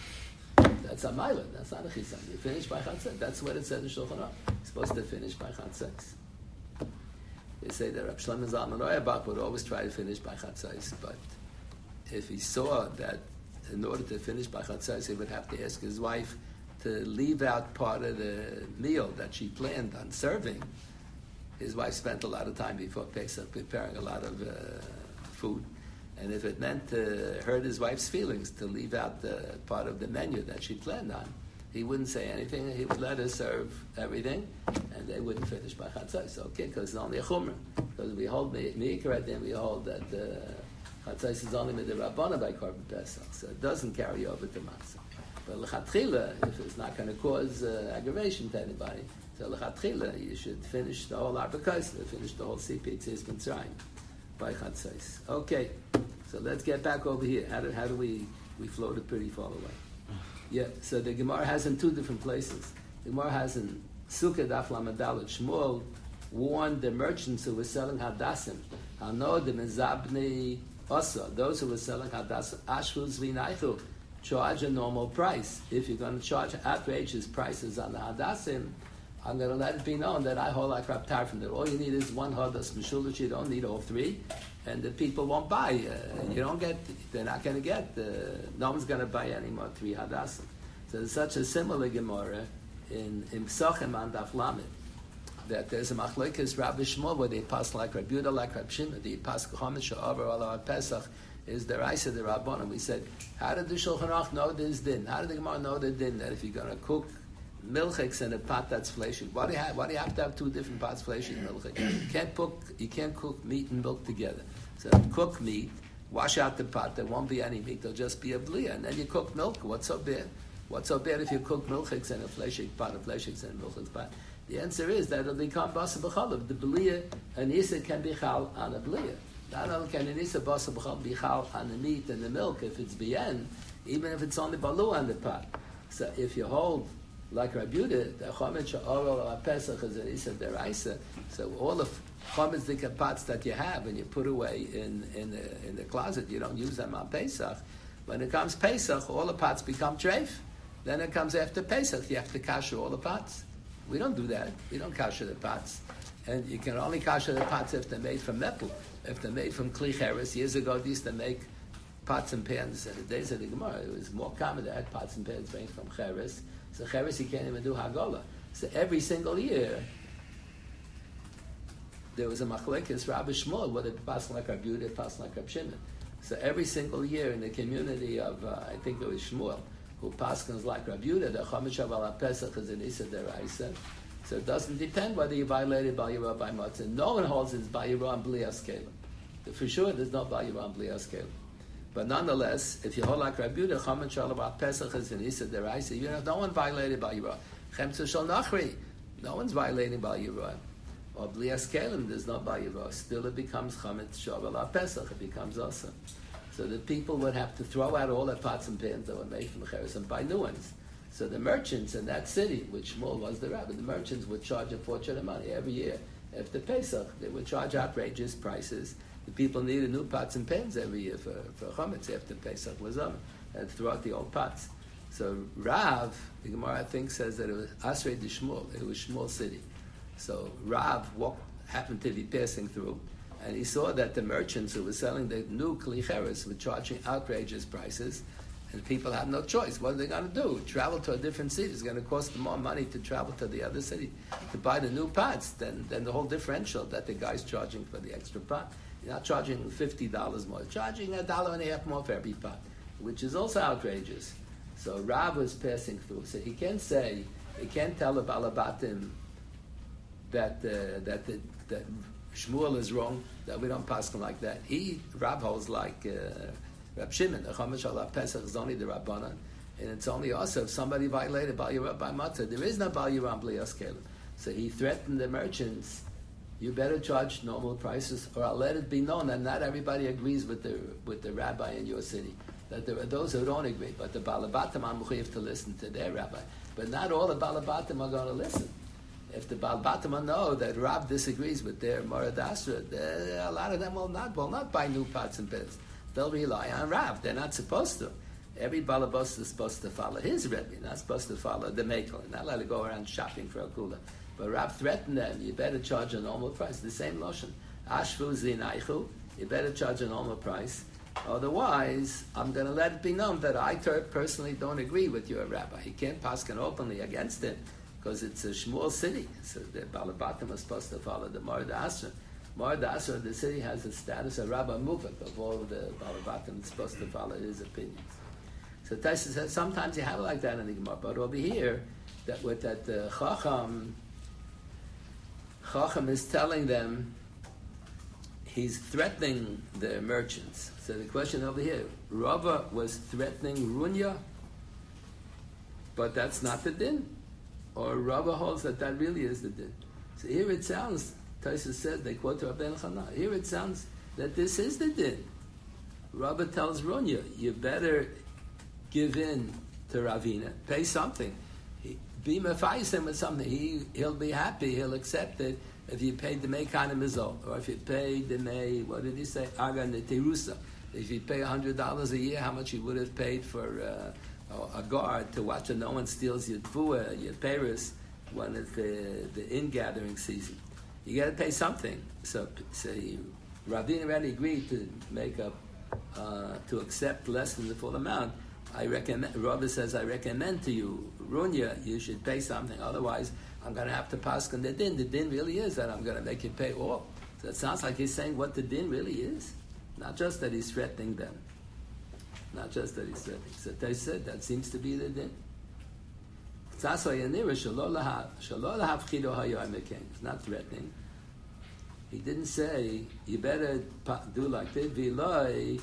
Speaker 1: That's a Mila. That's not a Chisan. You finish by Chatzos. That's what it said in Shulchan Aruch. You're supposed to finish by Chatzos. They say that Reb Shlomo Zalman Auerbach would always try to finish by Chatzos, but if he saw that in order to finish by Chatzos, he would have to ask his wife to leave out part of the meal that she planned on serving. His wife spent a lot of time before Pesach preparing a lot of uh, food. And if it meant to hurt his wife's feelings to leave out the part of the menu that she planned on, he wouldn't say anything. He would let her serve everything, and they wouldn't finish by Chatzos. Okay, because it's only a chumrah. Because we hold Meikar, then we hold that uh, Chatzos is only with the Rabbana by Korban Pesach, so it doesn't carry over to Matzah. But l'chatchila, if it's not going to cause uh, aggravation to anybody, so l'chatchila, you should finish the whole Arba Kosler, finish the whole Sipit Tzis Mitzrayim by Chatzos. Okay, so let's get back over here. How do, how do we, we floated pretty far away. Yeah, so the Gemara has in two different places. The Gemara has in Sukkah Daf Lamed Daled. Shmuel warned the merchants who were selling hadassim, hanodim and zabnei asa, those who were selling hadassim, ashvu zvinaychu, charge a normal price. If you're going to charge outrageous prices on the hadassim, I'm going to let it be known that I hold like Rab Tarfon, that all you need is one hadas mishulish, you don't need all three, and the people won't buy. Uh, you don't get, they're not going to get, uh, no one's going to buy any more three hadassim. So there's such a similar Gemara in in Psachim and Daf Lamed, that there's a machlokes Rabbi Shmuel where they pass like Rabbi Yehuda, like Rabbi Shimon, they pass Chomesh over all Pesach is the Raisa the Rabbanon. We said, how did the Shulchan Aruch know this din? How did the Gemara know the din that if you're going to cook milchiks in a pot that's fleshig, why do you have why do you have to have two different pots fleshig and milchik? You can't cook you can't cook meat and milk together. So cook meat, wash out the pot. There won't be any meat. There'll just be a blia, and then you cook milk. What's so bad? What's so bad if you cook milchiks in a fleshig pot, a fleshiks in a milchiks pot? The answer is that it'll become basa b'chalav. The blia, an isa can be chal on a blia. Not only can an isa basa b'chalav be chal on the meat and the milk if it's bien, even if it's only balu on the pot. So if you hold like Rabbi Yehuda, the chometz she'orol Pesach is an isa deraisa. So all the chometz dika pots that you have and you put away in in the, in the closet, you don't use them on Pesach. When it comes Pesach, all the pots become treif. Then it comes after Pesach, you have to kasher all the pots. We don't do that. We don't kasher the pots. And you can only kasher the pots if they're made from metal. If they're made from kli cheres. Years ago, they used to make pots and pans. In the days of the Gemara, it was more common to have pots and pans made from cheres. So cheres, you can't even do hagolah. So every single year, there was a machlekes Rabbi Shmuel, whether it passed like Rabbi Yehuda, it passed like Rabbi Shimon. So every single year in the community of, uh, I think it was Shmuel, who paskins like Rabbi Yehuda, the chometz shaval Pesach is an isa deraisa. So it doesn't depend whether you violated Bal Yirah by Matzah. No one holds it's Bal Yirah and Bli Askelim. For sure, there's no Bal Yirah and Bli Askelim. But nonetheless, if you hold like Rabbi Yehuda, chometz shaval Pesach is an isa deraisa. You know, no one violated Bal Yirah. Chemtza shal nachri, no one's violating Bal Yirah. Or Bli Askelim, there's no Bal Yirah. Still, it becomes chometz shaval Pesach. It becomes awesome. So the people would have to throw out all their pots and pans that were made from cheres and buy new ones. So the merchants in that city, which Shmuel was the rabbi, the merchants would charge a fortune of money every year. After Pesach, they would charge outrageous prices. The people needed new pots and pans every year for, for chametz after Pesach was on, and throw out the old pots. So Rav, the Gemara I think says that it was Asrei de Shmuel, it was Shmuel city. So Rav walked, happened to be passing through, and he saw that the merchants who were selling the new kli cheres were charging outrageous prices, and people had no choice. What are they going to do? Travel to a different city. It's going to cost them more money to travel to the other city to buy the new pots than, than the whole differential that the guy's charging for the extra pot. You're not charging fifty dollars more. You're charging a dollar and a half more for every pot, which is also outrageous. So Rav was passing through. So he can't say, he can't tell the Balabatim that, uh, that, the, that Shmuel is wrong, that we don't pass him like that. He, Rab holds like uh, Rab Shimon, the chometz shaval Pesach is only the Rabbanan, and it's only also if somebody violated Bal Yirah by Matzah. There is no Bal Yirah Bli Askelim. So he threatened the merchants, you better charge normal prices, or I'll let it be known that not everybody agrees with the with the rabbi in your city. That there are those who don't agree, but the Balabatim are mechuyev to listen to their rabbi. But not all the Balabatim are going to listen. If the Balabatim know that Rab disagrees with their Morad Asra, a lot of them will not will not buy new pots and pans. They'll rely on Rab. They're not supposed to. Every Balabas is supposed to follow his Rebbe, not supposed to follow the Mekel. Not allowed to go around shopping for a kula. But Rab threatened them, you better charge a normal price. The same lotion. Ashvu zinaychu, you better charge a normal price. Otherwise, I'm going to let it be known that I personally don't agree with your rabbi. He can't paskin openly against it because it's a Shmuel city. So the Balabatim are supposed to follow the Morad Asra. Morad Asra, the city has the status of Rabbi Muvak of all the Balabatim that's supposed to follow his opinions. So Taisa says sometimes you have it like that in the Gemara, but over here, that with that uh, Chacham, Chacham is telling them he's threatening the merchants. So the question over here, Rava was threatening Runya, but that's not the din. Or Rava holds that that really is the din. So here it sounds, Taisa said, they quote Rabbi Elchanan, here it sounds that this is the din. Rava tells Runya, you better give in to Ravina, pay something. He, be mefayis with something. He, he'll be happy, he'll accept it if you paid the Mei Kana Mizol, or if you paid the Mei, what did he say, Aga Neterusa. If you pay one hundred dollars a year, how much you would have paid for uh, a guard to watch that no one steals your tvua, your paris, when it's the, the in-gathering season. You got to pay something. So, so you, Ravina already agreed to make up, uh, to accept less than the full amount. I recommend, Rabbi says, I recommend to you, Runya, you should pay something. Otherwise, I'm going to have to pass on the din. The din really is that I'm going to make you pay all. So it sounds like he's saying what the din really is. Not just that he's threatening them. Not just that he's threatening. So they said that seems to be the din. It's not threatening. He didn't say, you better do like this.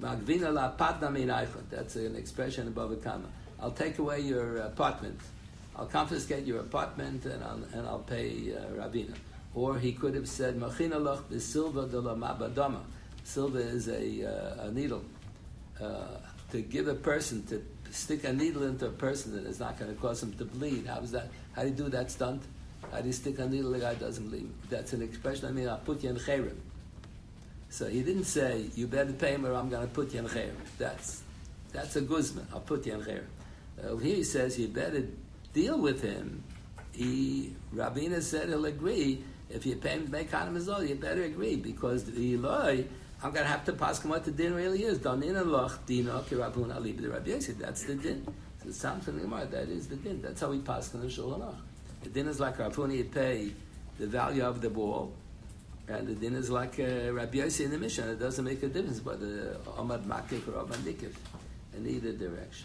Speaker 1: That's an expression above a comma. I'll take away your apartment. I'll confiscate your apartment and I'll, and I'll pay uh, Ravina. Or he could have said, Machina loch b'silva de la mabadama. Silva is a, uh, a needle. Uh, to give a person, to stick a needle into a person that is not going to cause him to bleed. How is that? How do you do that stunt? How do you stick a needle, the guy doesn't bleed? That's an expression, I mean, I'll put you in chayrim. So he didn't say, you better pay him or I'm going to put you in chayrim. That's, that's a guzman, I'll put you in chayrim. Uh, here he says, you better deal with him. He, Ravina said he'll agree. If you pay him to make Hanamazol, you better agree, because the Eloi, I'm going to have to pass him what the din really is. Donina loch dino kirabun ali b'the Rabbi Yossi. That's the din. So it sounds from the Gemara, that is the din. That's how we pass in the Shulchan Aruch. The din is like Rabuni, you pay the value of the ball, and the din is like uh, Rabbi Yossi in the Mishnah. It doesn't make a difference whether Omad Makif or Omad Nikif in either direction.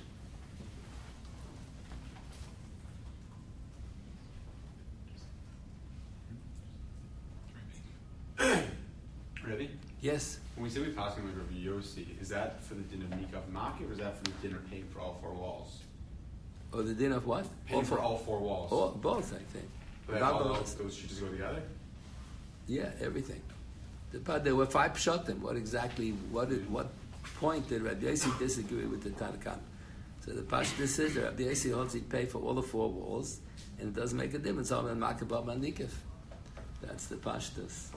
Speaker 2: Rabbi?
Speaker 1: Yes.
Speaker 2: When we say we pass him with Rabbi Yossi, is that for the din of Mikav Makif, or is that for the din of paying for all four walls?
Speaker 1: Or the din of what?
Speaker 2: Paying all for all four walls.
Speaker 1: All, both, I think.
Speaker 2: But all those, those should just go together?
Speaker 1: Yeah, everything. The, there were five pshatim. What exactly, what did, what point did Rabbi Yossi disagree with the Tanakh? So the Pashtus says that Rabbi Yossi holds he'd pay for all the four walls, and it doesn't make a difference. All in Makif Nikif. That's the Pashtus.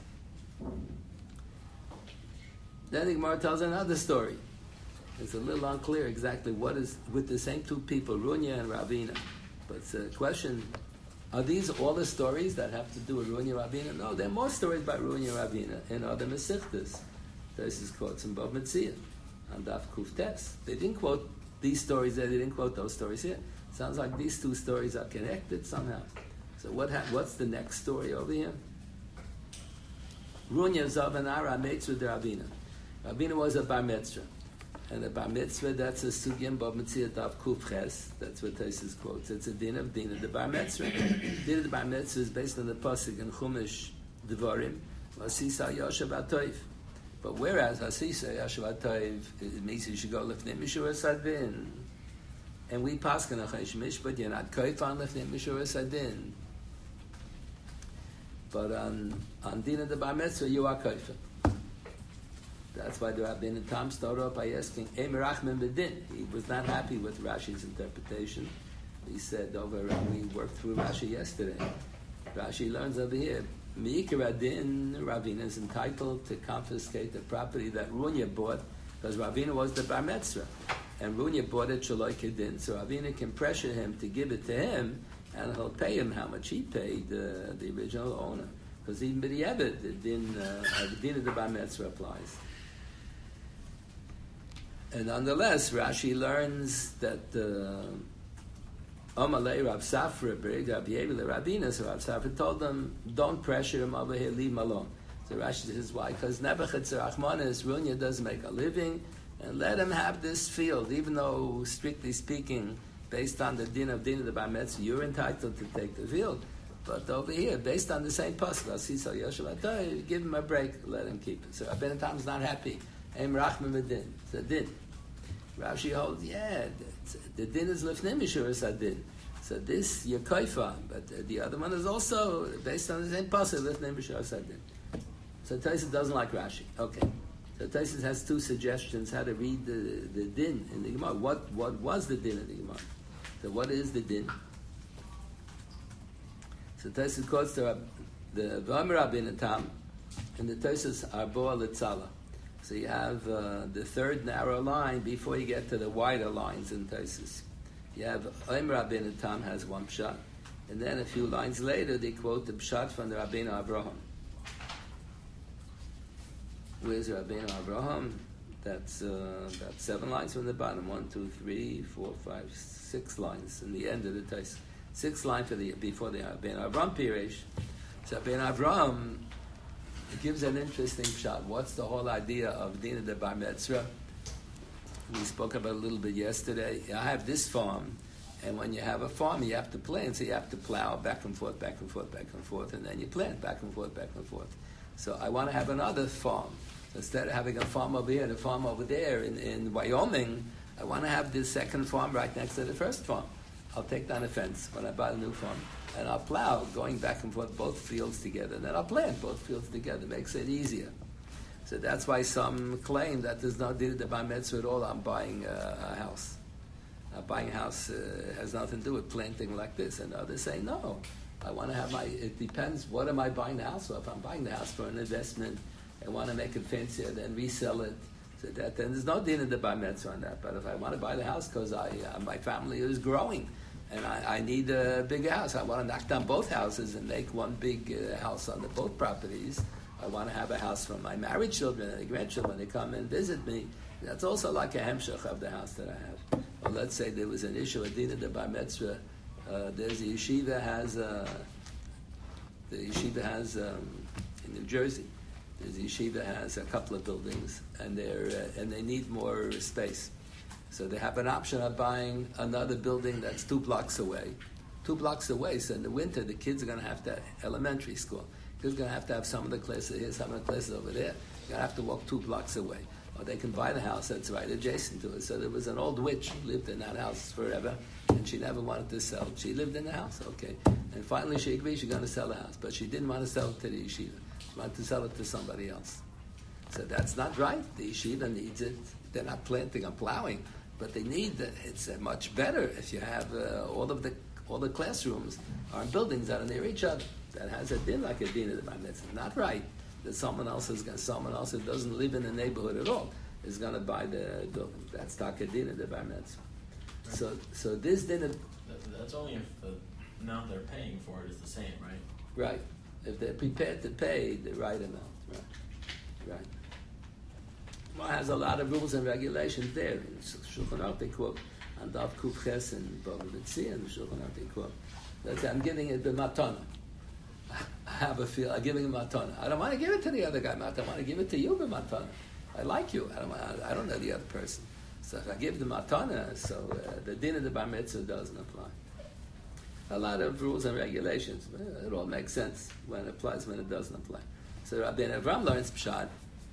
Speaker 1: Then the Gemara tells another story. It's a little unclear exactly what is with the same two people, Runya and Ravina. But it's a question, are these all the stories that have to do with Runya and Ravina? No, there are more stories about Runya and Ravina in other Mesichtas. This is quotes in Bava Metzia, on Daf Kuf Tes. They didn't quote these stories there, they didn't quote those stories here. Sounds like these two stories are connected somehow. So what ha- what's the next story over here? Runya Zavanara mates with Ravina. Ravina was a bar mitzvah. And a bar mitzvah, that's a sugya Bava Metzia Daf Kuf Ches. That's what Taisus quotes. It's a din of din of the bar mitzvah. Din of the bar mitzvah is based on the pasuk in Chumash Devarim. Vasisa Yoshev Atoiv. But whereas Vasisa Yoshev Atoiv, it means you should go lifnei Mishur Sadin. And we paskin a Chaysh Mishpat, you're not koif on lifnei Mishur Sadin. But on on Dina de Bar Mitzvah, you are koifer. That's why the Rabbeinu Tam started off by asking, Ein merachmin b'din. He was not happy with Rashi's interpretation. He said, over, we worked through Rashi yesterday. Rashi learns over here, Me'ikar adin, Ravina is entitled to confiscate the property that Runya bought, because Ravina was the Bar Mitzvah. And Runya bought it shaloi kedin. So Ravina can pressure him to give it to him, and he'll pay him how much he paid uh, the original owner. Because even b'di'evet, the din, uh, the din of the Bar Mitzvah applies. And nonetheless, Rashi learns that Amalei Rav Safra bring Rav Yehuda Rabina. So Rav Safra told them, "Don't pressure him over here. Leave him alone." So Rashi says, "Why? Because Nebuchadnezzar Achmanis Runya doesn't make a living, and let him have this field, even though strictly speaking, based on the din of din of the Bar Mitzvah, you're entitled to take the field. But over here, based on the same pasuk, Asisa Yoshev, give him a break, let him keep it." So Rabbeinu Tam's not happy. Ein rachman b'din. It's a din. Rashi holds, yeah, the din is lifnei mishuras adin. So this you're koifa, but the other one is also based on the same pasuk, lifnei mishuras adin. So Tosfos doesn't like Rashi. Okay. So Tosfos has two suggestions how to read the, the din in the Gemara. What what was the din in the Gemara? So what is the din? So Tosfos quotes the the V'amar Rabbeinu Tam, and the Tosfos are boa litzala. So you have uh, the third narrow line before you get to the wider lines in Tosfos. You have Omer Rabbeinu Tam has one pshat, and then a few lines later they quote the pshat from the Rabbeinu Avraham. Where's Rabbeinu Avraham? That's uh, about seven lines from the bottom. One, two, three, four, five, six lines in the end of the Tosfos. Six lines for the before the Rabbeinu Avraham Piresh. So Rabbeinu Avraham, it gives an interesting shot. What's the whole idea of Dina de Bar Mitzvah? We spoke about it a little bit yesterday. I have this farm, and when you have a farm, you have to plant, so you have to plow back and forth, back and forth, back and forth, and then you plant back and forth, back and forth. So I want to have another farm. So instead of having a farm over here and a farm over there in, in Wyoming, I want to have this second farm right next to the first farm. I'll take down a fence when I buy a new farm, and I'll plow going back and forth both fields together. And then I'll plant both fields together. Makes it easier. So that's why some claim that there's no Dina de Bar Mitzvah at all. I'm buying a, a house. Uh, buying a house uh, has nothing to do with planting like this. And others say, no, I want to have my, it depends, what am I buying the house for? If I'm buying the house for an investment and want to make it fancier, then resell it. So that, then there's no Dina de Bar Mitzvah on that. But if I want to buy the house because I uh, my family is growing, and I, I need a bigger house. I want to knock down both houses and make one big uh, house on the both properties. I want to have a house for my married children and the grandchildren when they come and visit me. That's also like a hemshech of the house that I have. Or let's say there was an issue at Dina de Bar Mitzvah. Uh, there's a yeshiva has uh, the yeshiva has um, in New Jersey. There's a yeshiva has a couple of buildings, and they're uh, and they need more space. So they have an option of buying another building that's two blocks away. Two blocks away, so in the winter, the kids are going to have to, elementary school, kids are going to have to have some of the classes here, some of the classes over there. You're going to have to walk two blocks away. Or they can buy the house that's right adjacent to it. So there was an old witch who lived in that house forever, and she never wanted to sell. She lived in the house, okay. And finally she agreed she's going to sell the house, but she didn't want to sell it to the yeshiva. She wanted to sell it to somebody else. So that's not right. The yeshiva needs it. They're not planting or plowing. But they need that. It's uh, much better if you have uh, all of the all the classrooms are in buildings that are near each other. That has a din like a din of the Bar Mitzvah. It's not right that someone else is going, someone else who doesn't live in the neighborhood at all is going to buy the building. That's taka din of the Bar Mitzvah. Right. So so this din of,
Speaker 3: that's only if the amount they're paying for it is the same, right?
Speaker 1: Right. If they're prepared to pay the right amount. Right. Right. Well, it has a lot of rules and regulations there. In Shulchan Aruch they quote, and Daf Kuf Ches and Bava Metzia and Shulchan Aruch they quote. Let's say I'm giving it the matana. I have a feel. I'm giving a matana. I don't want to give it to the other guy. I want to give it to you, the matana. I like you. I don't. I don't know the other person. So if I give the matana, so uh, the din of the Bar Mitzvah doesn't apply. A lot of rules and regulations. It all makes sense when it applies, when it doesn't apply. So Rabbeinu Avraham learns pshat.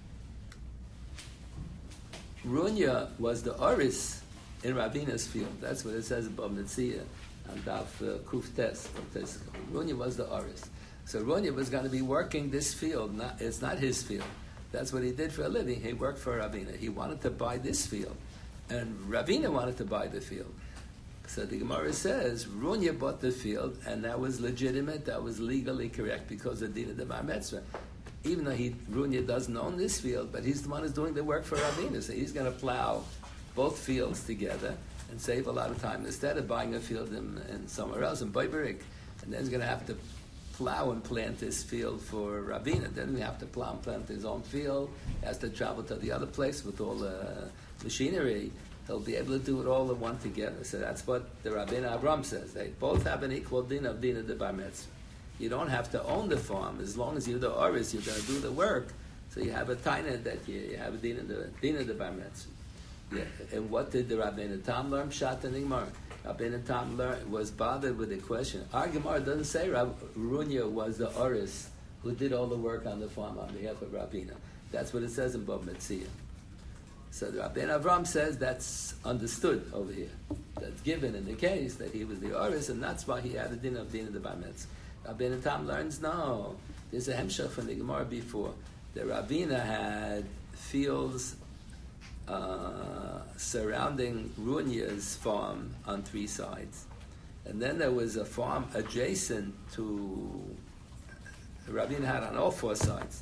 Speaker 1: Runya was the oris in Ravina's field. That's what it says above Metzia and Daf uh, Kuf Tes. Runya was the oris. So Runya was going to be working this field. Not, it's not his field. That's what he did for a living. He worked for Ravina. He wanted to buy this field. And Ravina wanted to buy the field. So the Gemara says, Runya bought the field, and that was legitimate, that was legally correct because of Dina de Bar Metzra. Even though he, Runya doesn't own this field, but he's the one who's doing the work for Ravina. So he's going to plow both fields together and save a lot of time instead of buying a field in, in somewhere else, in Beiberik. And then he's going to have to plow and plant this field for Ravina. Then we have to plow and plant his own field. He has to travel to the other place with all the machinery. He'll be able to do it all in one together. So that's what the Rabbeinu Avram says. They both have an equal din of Dina de Bar Metzra. You don't have to own the farm. As long as you're the Oris, you're going to do the work. So you have a taina that you, you have a Dina de, Dina de Bar Metzra. Yeah. And what did the Rabbeinu Tam learn? Shat and Igmar. Rabbeinu Tam learned, was bothered with the question. Our Gemara doesn't say Rav, Runya was the Oris who did all the work on the farm on behalf of Rabbeinu. That's what it says in Bava Metzia. So the Rabbeinu Avram says that's understood over here. That's given in the case that he was the Oris, and that's why he had the din of Dina de Bar Metzra. Rabbeinu Tam learns, no, there's a hemshach from the Gemara before. The Ravina had fields uh, surrounding Runya's farm on three sides. And then there was a farm adjacent to Ravina had on all four sides.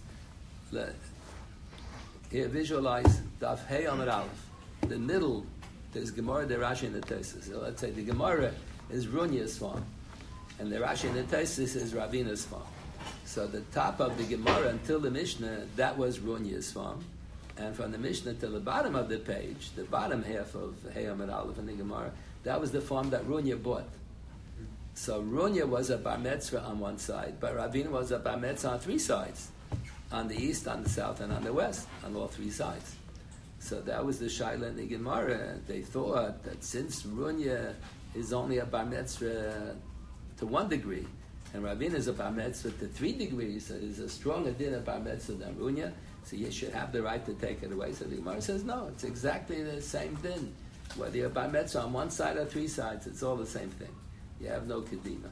Speaker 1: Here, visualize Daf Hey Amud Aleph. The middle, there's Gemara, the Rashi, and the Tosfos. So let's say the Gemara is Runya's farm, and the Rashi and the Tosfos is Ravina's farm. So the top of the Gemara until the Mishnah, that was Runya's farm. And from the Mishnah to the bottom of the page, the bottom half of Hey Amud Aleph in the Gemara, that was the farm that Runya bought. So Runya was a Bar Metzra on one side, but Ravina was a Bar Metzra on three sides. On the east, on the south, and on the west, on all three sides. So that was the Shaila in the Gemara. They thought that since Runya is only a Bar Metzra to one degree, and Ravina is a Bar Metzra to three degrees, so there's a stronger din of Bar Metzra than Runya, so you should have the right to take it away. So the Gemara says, no, it's exactly the same din. Whether you're a Bar Metzra on one side or three sides, it's all the same thing. You have no kedima.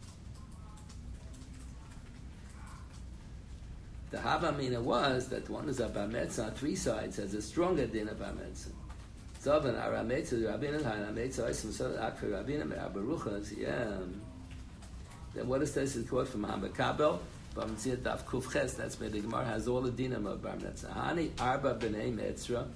Speaker 1: The Havamina was that one is a Bar Metzra on three sides has a stronger din of Bar Metzra. Zovan Arametza Rabbeinu Hanametza Oisim Sod Akfer Rabbeinu Me'abaruchas Yem. Then what is this? It's quote from Hamakabel, Bamtzir Daf Kufches. That's where the Gemara has all the dinim of Bar Metzra. Hani Arba B'nei Metzra.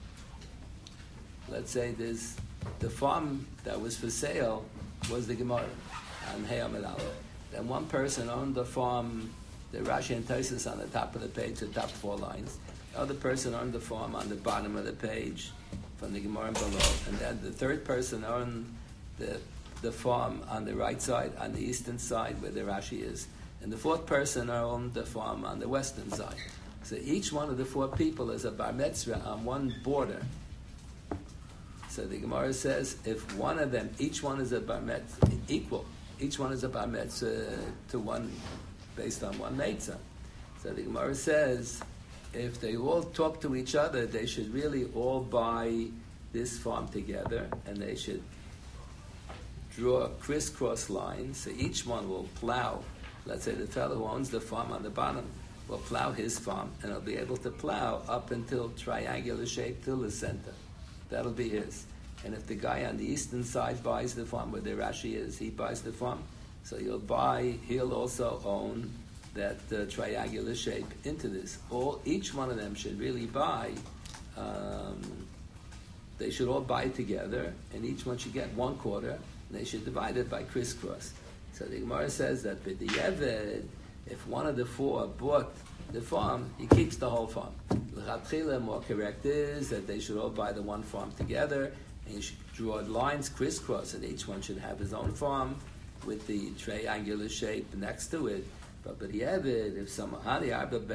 Speaker 1: Let's say this, the farm that was for sale was the Gemara on Hey Amud Aleph. Then one person owned the farm. The Rashi and Tosfos on the top of the page, the top four lines. The other person owned the farm on the bottom of the page, from the Gemara below. And then the third person owned the the farm on the right side, on the eastern side where the Rashi is. And the fourth person owned the farm on the western side. So each one of the four people is a Bar Metzra on one border. So the Gemara says, if one of them, each one is a Bar Metzra, equal, each one is a Bar Metzra to one, based on one Meitzah. So the Gemara says, if they all talk to each other, they should really all buy this farm together, and they should draw crisscross lines, so each one will plow. Let's say the fellow who owns the farm on the bottom will plow his farm, and he'll be able to plow up until triangular shape till the center. That'll be his. And if the guy on the eastern side buys the farm where the Rashi is, he buys the farm. So you'll buy, he'll also own that uh, triangular shape into this. All, each one of them should really buy, um, they should all buy together, and each one should get one quarter, and they should divide it by crisscross. So the Gemara says that with the Yeved, if one of the four bought the farm, he keeps the whole farm. L'chatchila, more correct is that they should all buy the one farm together, and you should draw lines crisscross, and each one should have his own farm, with the triangular shape next to it. But but if someone but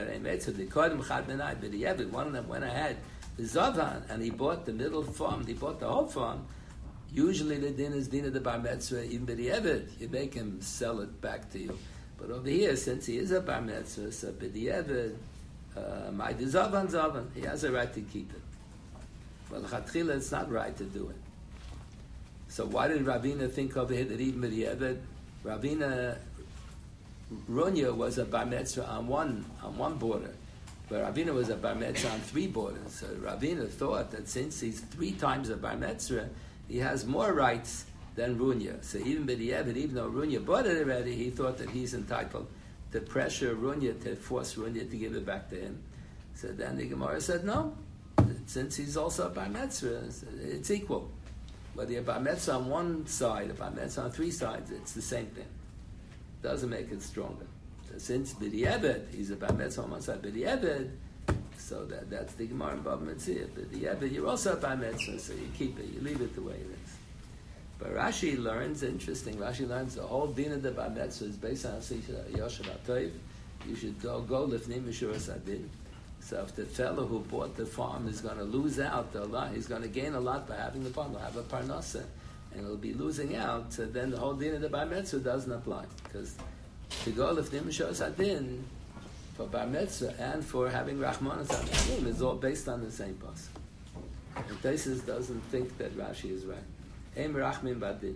Speaker 1: one of them went ahead, the Zavan, and he bought the middle farm, he bought the whole farm. Usually the din is din of the Bar Metzra, even b'di'evid, you make him sell it back to you. But over here, since he is a Bar Metzra, so b'di'evid, my the Zavan Zavan, he has a right to keep it. But l'chatchila, it's not right to do it. So why did Ravina think over here that even b'di'evid, Ravina Runya was a bar mitzvah on one on one border, but Ravina was a bar mitzvah on three borders. So Ravina thought that since he's three times a bar mitzvah, he has more rights than Runya. So even b'di'evet, even though Runya bought it already, he thought that he's entitled to pressure Runya, to force Runya to give it back to him. So then the Gemara said, no, since he's also a bar mitzvah, it's equal. Whether you're a bar mitzvah on one side, a bar mitzvah on three sides, it's the same thing. Doesn't make it stronger. So since b'di'evet, he's a bar mitzvah on one side, b'di'evet, so that, that's the Gemara in Bava Metzia. B'di'evet, you're also a bar mitzvah, so you keep it, you leave it the way it is. But Rashi learns, interesting, Rashi learns the whole din of the bar mitzvah is based on Yoshev HaTov. You should go, go lifnim mishuras adin. So if the fellow who bought the farm is going to lose out a lot, he's going to gain a lot by having the farm. He'll have a parnasa, and he'll be losing out. So then the whole din of the bar mitzvah doesn't apply, because to go lifnim mishuras adin for bar mitzvah and for having rachmanas adin is all based on the same pasuk. And Taisus doesn't think that Rashi is right. Ein merachmin badin.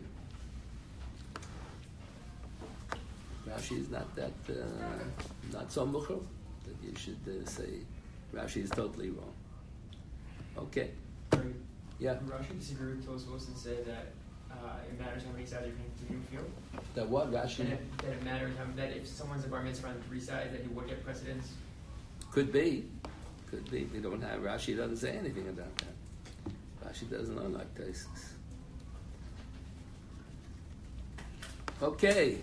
Speaker 1: Rashi is not that, uh, not so muchel that you should uh, say Rashi is totally wrong. Okay.
Speaker 4: Right.
Speaker 1: Yeah.
Speaker 4: Rashi disagree with Tosfos and say that uh, it matters how many sides you're going to feel.
Speaker 1: That what Rashi?
Speaker 4: That it, that it matters how, that if someone's a bar mitzvah on three sides, that he would get precedence.
Speaker 1: Could be. Could be. We don't have Rashi doesn't say anything about that. Rashi doesn't know like Taisus. Okay.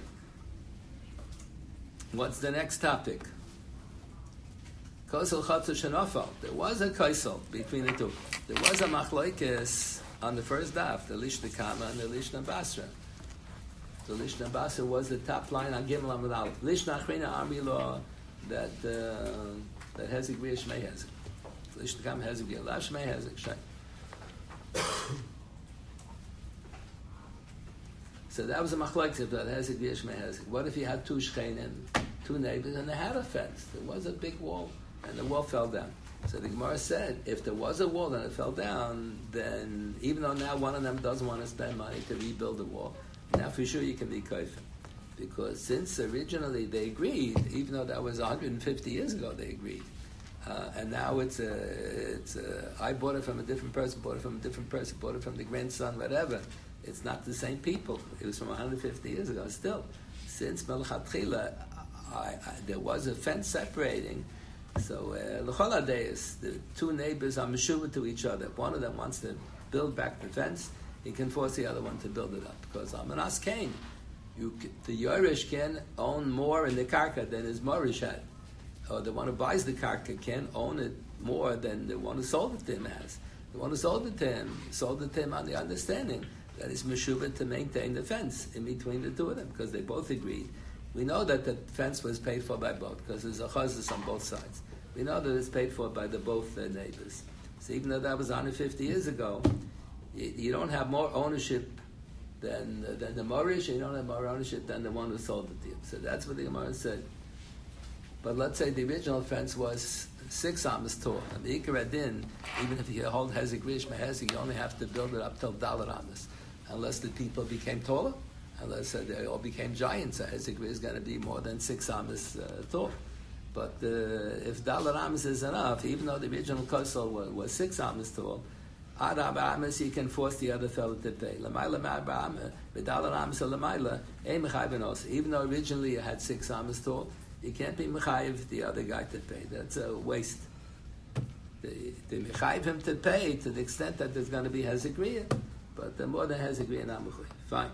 Speaker 1: What's the next topic? Kosel Chatzah Shenofal. There was a Kosel between the two. There was a Machlokes on the first daf, the Lishna Kama and the Lishna Basra. The Lishna Basra was the top line on Gimel Amud Aleph. Lishna Achrina Army Law that uh, that Hezek V'Yeh Shmei Hezek. Lishna Kama Hezek V'Yeh La Shmei Hezek Shai. So that was a machlokes that Hezek V'Yeh Shmei Hezek. What if you had two shchenim, two neighbors, and they had a fence? There was a big wall, and the wall fell down. So the Gemara said, if there was a wall and it fell down, then even though now one of them doesn't want to spend money to rebuild the wall, now for sure you can be kaifim. Because since originally they agreed, even though that was one hundred fifty years ago they agreed, uh, and now it's a, it's a, I bought it from a different person, bought it from a different person, bought it from the grandson, whatever. It's not the same people. It was from one hundred fifty years ago. Still, since Melchatchila, there was a fence separating. So, l'chol hadeis, the two neighbors are meshuvah to each other. If one of them wants to build back the fence, he can force the other one to build it up. Because Amanas Kain, you, the Yorish can own more in the karka than his Morish had. Or the one who buys the karka can own it more than the one who sold it to him has. The one who sold it to him, sold it to him on the understanding that is meshuvah to maintain the fence in between the two of them, because they both agreed. We know that the fence was paid for by both, because there's a chazis on both sides. We know that it's paid for by the both uh, neighbors. So even though that was one hundred fifty years ago, you, you don't have more ownership than uh, than the Morish, and you don't have more ownership than the one who sold it to you. So that's what the Gemara said. But let's say the original fence was six amas tall, and the Ikar Adin, even if you hold Hezek Rish Mehezek, you only have to build it up till Dalar amas, unless the people became taller, unless uh, they all became giants. Hezek Rish is going to be more than six amas uh, tall. But uh, if Dalar amas is enough, even though the original kosel was, was six amas tall, ad arba amas you can force the other fellow to pay. L'mayla ma'arba amas, v'dalar amas l'mayla, ein mechayiv benos. Even though originally you had six amas tall, you can't be mechayiv the other guy to pay. That's a waste. The, the mechayiv him to pay to the extent that there's going to be hezekriya, but the more than hezekriya, not mechayiv. Fine.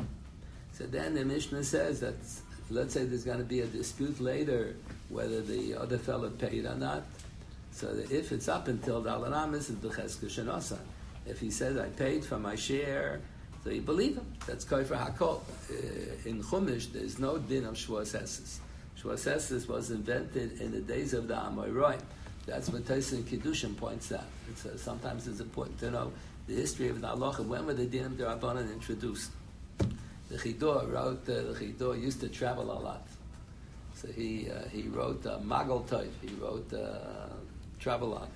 Speaker 1: So then the Mishnah says that, let's say there's going to be a dispute later whether the other fellow paid or not. So that if it's up until the Alanamis, it's the Cheskah Shenosa. If he says, I paid for my share, so you believe him. That's Koifer HaKol. Uh, in Chumash, there's no din of Shvuas Esses. Shvuas Esses was invented in the days of the Amoraim. That's what Tyson Kiddushin points out. It's, uh, sometimes it's important to know the history of the halacha. When were the dinim d'Rabbanan introduced? The Chidor wrote, uh, the Chidor used to travel a lot. So he uh, he wrote uh, Magal Tov, he wrote uh, Travelogue.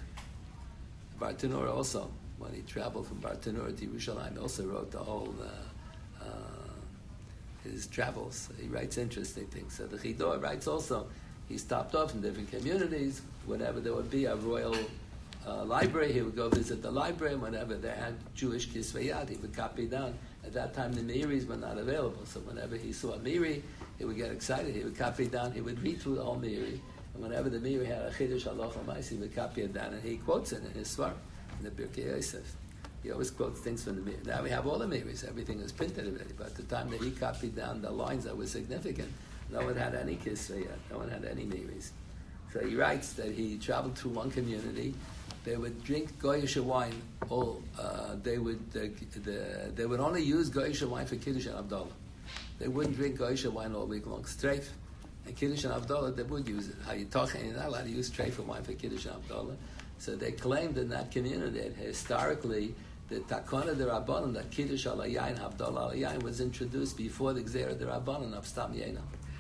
Speaker 1: Bartanur also, when he traveled from Bartanur to Yerushalayim, also wrote the whole uh, uh, his travels. He writes interesting things. So the Chidor writes also, he stopped off in different communities. Whenever there would be a royal uh, library, he would go visit the library. Whenever they had Jewish Kisveyat, he would copy down. At that time, the Miris were not available. So whenever he saw a Miri, he would get excited. He would copy down. He would read through the whole Miri. And whenever the Miri had a Chiddush Halacha Ma'aseh, he would copy it down. And he quotes it in his Svar, in the Birkei Yosef. He always quotes things from the Miri. Now we have all the Miris. Everything is printed already. But at the time that he copied down the lines that were significant, no one had any Kisveyat. No one had any Miris. So he writes that he traveled through one community. They would drink Goyish wine. All uh, they would uh, the, they would only use Goyish wine for Kiddush and Havdalah. They wouldn't drink Goyish wine all week long. Straight and Kiddush and Havdalah, they would use it. How you talk? You're not allowed to use Treif wine for Kiddush and Havdalah. So they claimed in that community that historically the Takana de Rabbanon, that Kiddush al Yain, Havdalah al Yain, was introduced before the Gzera de Rabbanon of Stam Yainam.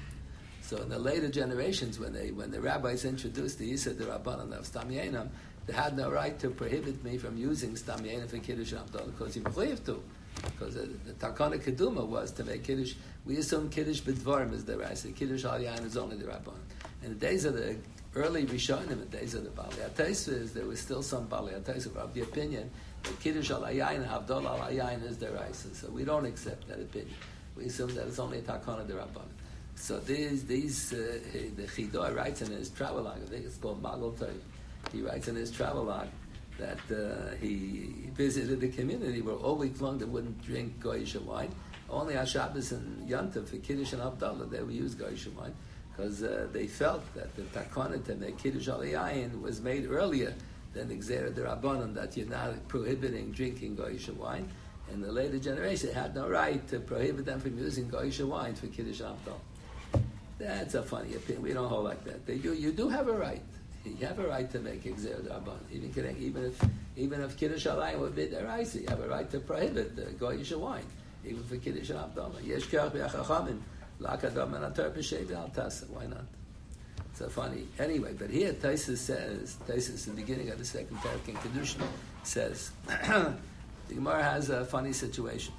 Speaker 1: So in the later generations, when they when the rabbis introduced the Yisra de Rabbanon of Stam Yainam, they had no right to prohibit me from using Stam Yainam for Kiddush and Havdalah because you mechayiv to. Because the, the Takana Keduma was to make Kiddush. We assume Kiddush B'dvarim is the Raisa. Kiddush al Yain is only the Rabbanon. In the days of the early Rishonim, in the days of the Balei HaTosfos, there was still some Balei HaTosfos of the opinion that Kiddush al Yain and Havdalah al Yain is the Raisa. So we don't accept that opinion. We assume that it's only a Takana de Rabbanon. So these, these uh, the Chidor writes in his travelogue, I think it's called Magal Tov. He writes in his travelogue that uh, he visited the community where all week long they wouldn't drink Goyish wine. Only on Shabbos and Yontif for Kiddush and Havdalah they would use Goyish wine because uh, they felt that the Takana to make Kiddush al Yain was made earlier than the Gzera de Rabbanon, that you're not prohibiting drinking Goyish wine. In the later generation, they had no right to prohibit them from using Goyish wine for Kiddush and Havdalah. That's a funny opinion. We don't hold like that. They do, you do have a right. You have a right to make Gzera Rabban. Even, even if even if Kiddush Alayim would be deraisa, you have a right to prohibit the Goyish wine, even for Kiddush and Havdalah. Yesh kerach b'achachamim, la'akadam and atar b'shevi al tasa. Why not? So funny. Anyway, but here Taisus says, Taisus in the beginning of the second parak in Kedushin says, the Gemara has a funny situation.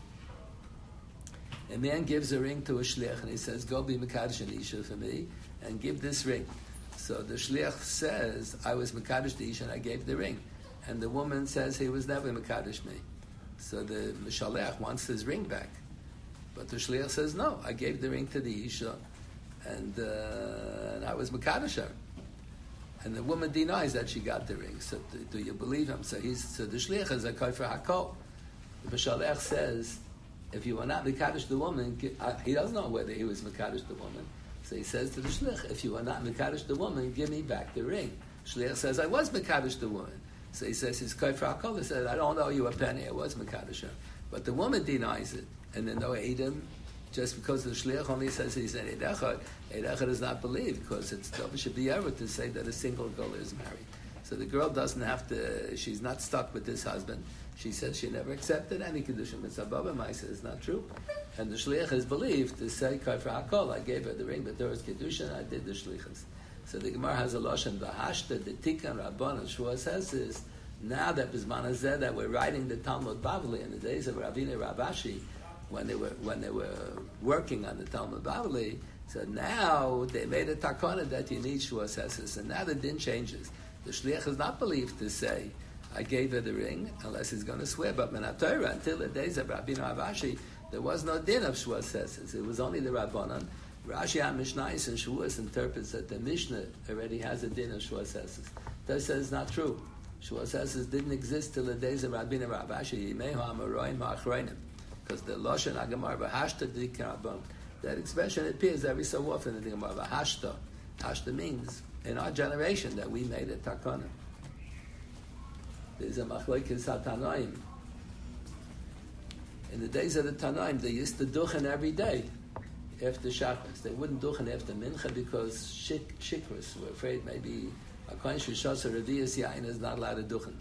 Speaker 1: A man gives a ring to a shliach and he says, go be Mekadosh an Isha for me and give this ring. So the shliach says, I was Mekadosh the Isha and I gave the ring. And the woman says he was never Mekadosh me. So the Mishalech wants his ring back. But the shliach says, no, I gave the ring to the Isha and, uh, and I was Mekadosh her. And the woman denies that she got the ring. So do, do you believe him? So he's so the shliach is a kofer hakol. The Mishalech says, if you were not Mekadosh the woman, he doesn't know whether he was Mekadosh the woman. So he says to the shliach, if you were not Mekadosh the woman, give me back the ring. Shliach says, I was Mekadosh the woman. So he says, his kofer hakol, he says, I don't owe you a penny, I was Mekadosh her. But the woman denies it. And then no Edom, just because the shliach only says he's an Eid Echad, Eid Echad does not believe, because it's Davar should be ever to say that a single girl is married. So the girl doesn't have to, she's not stuck with this husband. She said she never accepted any Kedusha Mitzvah. Baba Maisa is not true. And the Shliach is believed to say, Kafra Hakol, I gave her the ring, but there was Kedusha, and I did the Shlichus. So the Gemara has a Lashon, V'hashta, the Tikkun, Rabban, and Shua says is, now that Bizman Hazeh, that we're writing the Talmud Bavli in the days of Ravina Ravashi, when they were when they were working on the Talmud Bavli, so now they made a takana that you need Shua says, and now the din changes. The Shliach is not believed to say, I gave her the ring, unless he's going to swear. But Menatayra, until the days of Rabbeinu Avashi, there was no din of Shua says. It was only the Rabbanan. Rashi HaMishnayis and Shuas interprets that the Mishnah already has a din of Shua says. That says it's not true. Shua says didn't exist till the days of Rabbeinu Avashi. Yimehu HaMaroim HaAchreinim. Because the Lashon HaGemara, V'hashta Dikar Rabban, that expression appears every so often in the Gemara. V'hashta. Hashta means, in our generation, that we made a takana. There's a machlokes hatanaim. In the days of the Tanaim, they used to duchen every day after Shabbos. They wouldn't duchen after Mincha because shik, shikras were afraid maybe a kohen shishas or reviyas yain is not allowed to duchen.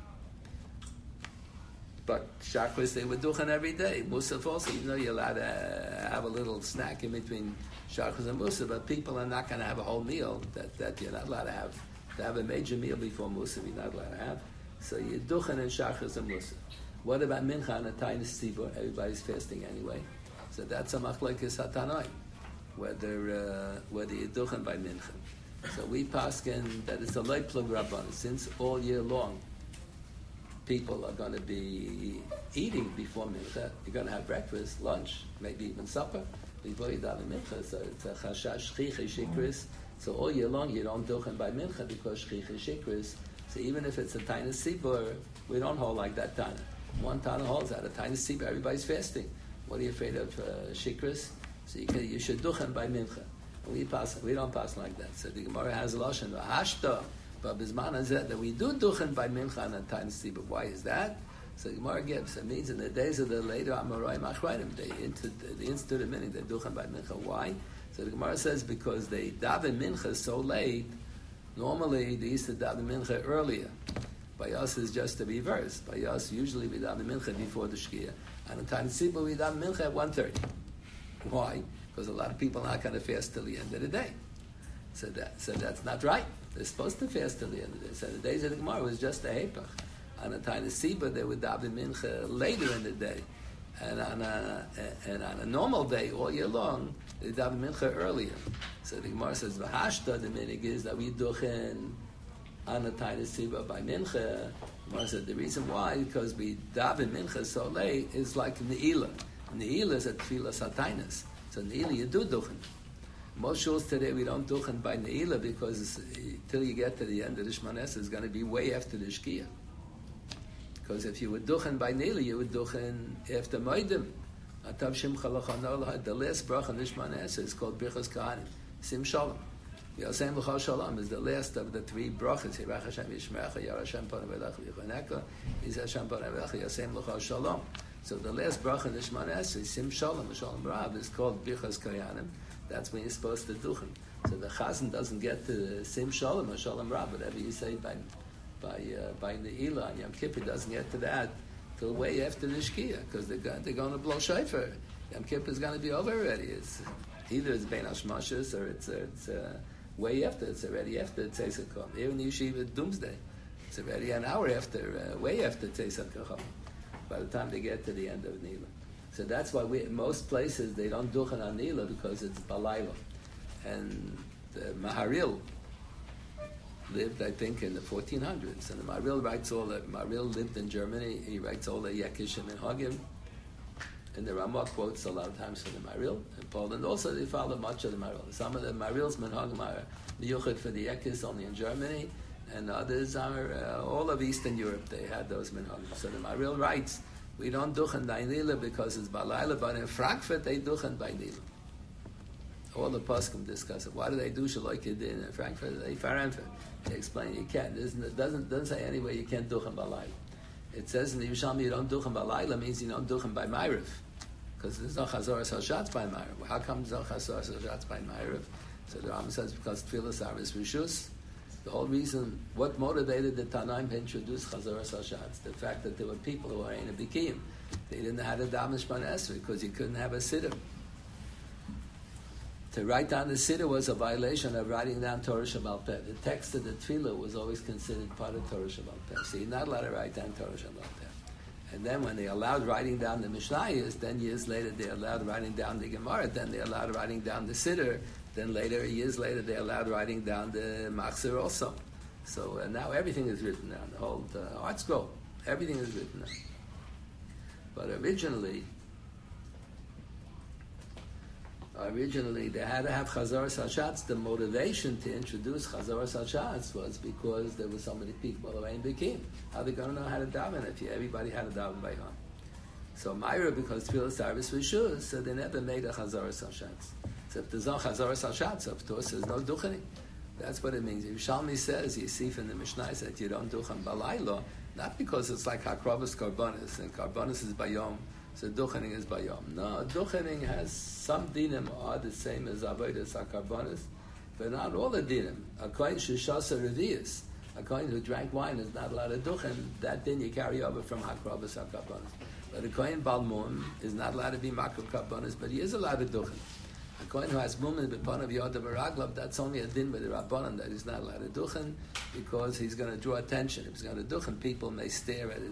Speaker 1: But Shabbos they would duchen every day. Musaf also, even though you're allowed to have a little snack in between Shabbos and Musaf, but people are not going to have a whole meal that, that you're not allowed to have. To have a major meal before Musaf, you're not allowed to have. So you duchen and shachas and musa. What about mincha and a tainis tzibur? Everybody's fasting anyway. So that's a machlokes hatanoi, whether uh, whether you duchen by mincha. So we paskin that it's a light plug rabban, since all year long people are going to be eating before mincha. You're going to have breakfast, lunch, maybe even supper before you daven mincha. So it's a chashash shchicha shikris. So all year long you don't duchen by mincha because shchicha shikris. So even if it's a tiny sibur, we don't hold like that tana. One tana holds out a tiny sibur. Everybody's fasting. What are you afraid of, uh, shikris? So you can, you should duchen by mincha. We pass. We don't pass like that. So the Gemara has a lashon hashta, but bisman has said that we do duchen by mincha and a tiny sibur. Why is that? So the Gemara gives. It means in the days of the later Amorai Machrayim, they instituted the instituted meaning they duchen by mincha. Why? So the Gemara says because they daven mincha so late. Normally they used to daven mincha earlier. By us is just the reverse. By us usually we daven mincha before the shkia, and a tiny sibur we daven mincha at one thirty. Why? Because a lot of people are not going to fast till the end of the day. So that so that's not right. They're supposed to fast till the end of the day. So the days of the Gemara was just a hepach. On a tiny sibur, they would daven mincha later in the day, and on a and on a normal day all year long, they daven mincha earlier. So the Gemara says v'hashta. The minig is that we duchen on a tiny sibur by mincha. The Gemara said the reason why because we daven mincha so late is like ne'ilah. Ne'ilah is a tefillah satainas. So ne'ilah you do duchen. Most shuls today we don't duchen by ne'ilah because till you get to the end of the Shmones it's going to be way after the shkia. Because if you would duchen by ne'ilah, you would duchen after moedim. Atav shimcha l'chanol. The last bracha in the Shmones is called Birchas Kahanim. Sim Shalom. Yosem l'chal Shalom is the last of the three brachas. Yirach Hashem Yishmerecha, Yar Hashem Panav Elecha V'Yichoneka, Yiz Hashem Panav Elecha, Yosem l'chal Shalom. So the last bracha in the Shmones is Sim Shalom, Shalom Rab, is called Birchas Kahanim. That's when you're supposed to duchen. So the chazan doesn't get to Sim Shalom or Shalom Rab, whatever you say by by uh, by Ne'ilah and Yom Kippur doesn't get to that till way after the Shkia, because they're going, they're going to blow shofar. Yom Kippur is going to be over already. It's either it's Bein Hashmashos or it's uh, it's uh, way after. It's already after Tzeitzat Chacham. Here in the Yeshiva Doomsday, it's already an hour after, uh, way after Tzeitzat Chacham. By the time they get to the end of Ne'ilah. So that's why we, in most places they don't duchen on Ne'ilah because it's Balayla. And the Maharil lived, I think, in the fourteen hundreds. And the Maharil writes all the, Maharil lived in Germany, he writes all the Yekish and Minhagim. And the Ramah quotes a lot of times from the Maharil. In Poland also they follow much of the Maharil. Some of the Maharil's Minhagim are Miyuchad for the Yekish only in Germany, and others are uh, all of Eastern Europe. They had those Minhagim. So the Maharil writes, we don't duchen by Ne'ilah because it's Balayla, but in Frankfurt they duchen by Ne'ilah. All the poskim discuss it. Why do they do Shaloi Kedin in Frankfurt? They Frankfurt. They explain you can't. It doesn't doesn't say anywhere you can't duchen Balayla. It says in the Yerushalmi you don't duchen Balayla means you don't duchen by Ma'ariv, because there's no Chazoras Hashatz by Ma'ariv. How come there's no Chazoras Hashatz by Ma'ariv? So the Rambam says because Tfilas Aris Rishus. The whole reason, what motivated the Tanaim to introduce Chazoras Hashatz? The fact that there were people who were in a Bikiyim. They didn't have a Daven Shmon Esrei because you couldn't have a Siddur. To write down the Siddur was a violation of writing down Torah Shabbal Peh. The text of the Tefillah was always considered part of Torah Shabbal Peh. So you're not allowed to write down Torah Shabbal Peh. And then when they allowed writing down the Mishnayos, then years later they allowed writing down the Gemara, then they allowed writing down the Siddur, then later, years later, they allowed writing down the Machzor also. So uh, now everything is written down, the whole uh, art scroll, everything is written down. But originally, originally they had to have Chazoras Hashatz. The motivation to introduce Chazoras Hashatz was because there were so many people who were in Bikim. How are they going to know how to daven if everybody had to daven by hand? So Myra, because Tfilas service was sure, so they never made a Chazoras Hashatz. So if there's no Chazoras Hashatz, of course there's no duchening. That's what it means. Yerushalmi says, you see from the Mishnah, that you don't duchen balayla, not because it's like Hakrovas Karbonis, and Karbonis is bayom, so duchening is bayom. No, duchening has some dinim are the same as Avodas HaKarbonis, but not all the dinim. A kohen sheshasa revius, a kohen who drank wine is not allowed to duchen, that din you carry over from Hakrovas HaKarbonis. But a kohen balmum is not allowed to be makro karbonis, but he is allowed to duchen. A kohen who has mum in the b'pon of yoda baraglav, that's only a din with the rabbanon that he's not allowed to duchen, because he's going to draw attention. If he's going to duchen, people may stare at it,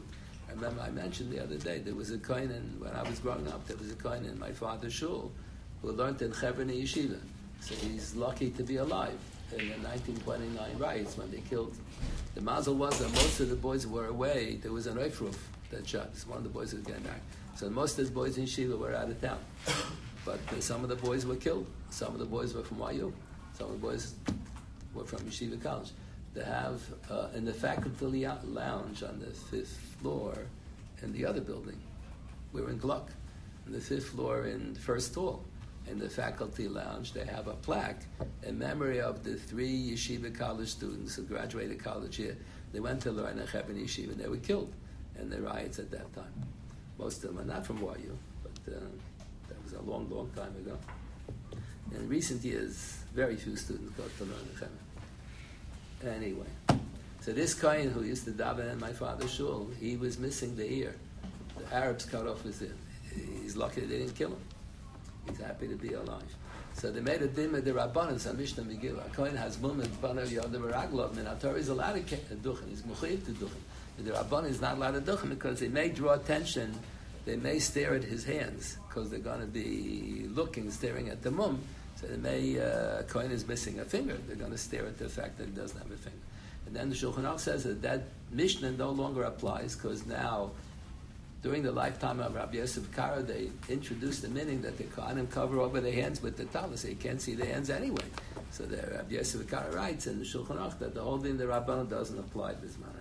Speaker 1: I remember I mentioned the other day, there was a kohen, when I was growing up, there was a kohen in my father's shul who learned in Hebron Yeshiva. So he's lucky to be alive in the nineteen twenty-nine riots when they killed. The mazel was that most of the boys were away. There was an Eifruf that shot. One of the boys was getting back. So most of the boys in Yeshiva were out of town. But uh, some of the boys were killed. Some of the boys were from Y U. Some of the boys were from Yeshiva College. They have, uh, in the faculty lounge on the fifth floor in the other building, we're in Gluck, on the fifth floor in the first hall. In the faculty lounge, they have a plaque in memory of the three yeshiva college students who graduated college here. They went to learn at Hebron Yeshiva and they were killed in the riots at that time. Most of them are not from Y U, but uh, that was a long, long time ago. In recent years, very few students go to learn at Hebron. Anyway, so this kohen who used to daven in my father's shul, he was missing the ear. The Arabs cut off his ear. He's lucky they didn't kill him. He's happy to be alive. So they made a din with the Rabbanan, on Mishnah Megillah. A kohen has mum and baner yodem raglov, and Torah is allowed to duchen. He's mechuyev to duchen. And the Rabbanan is not allowed to duchen because they may draw attention. They may stare at his hands because they're going to be looking, staring at the mum. So they may, uh, kohen is missing a finger. They're going to stare at the fact that he doesn't have a finger. And then the Shulchan Aruch says that that Mishnah no longer applies because now, during the lifetime of Rabbi Yosef Karo, they introduced the meaning that the Kohanim cover over their hands with the talis. They can't see their hands anyway. So the Rabbi Yosef Karo writes in the Shulchan Aruch that the whole thing the Rabbanan doesn't apply to this manner.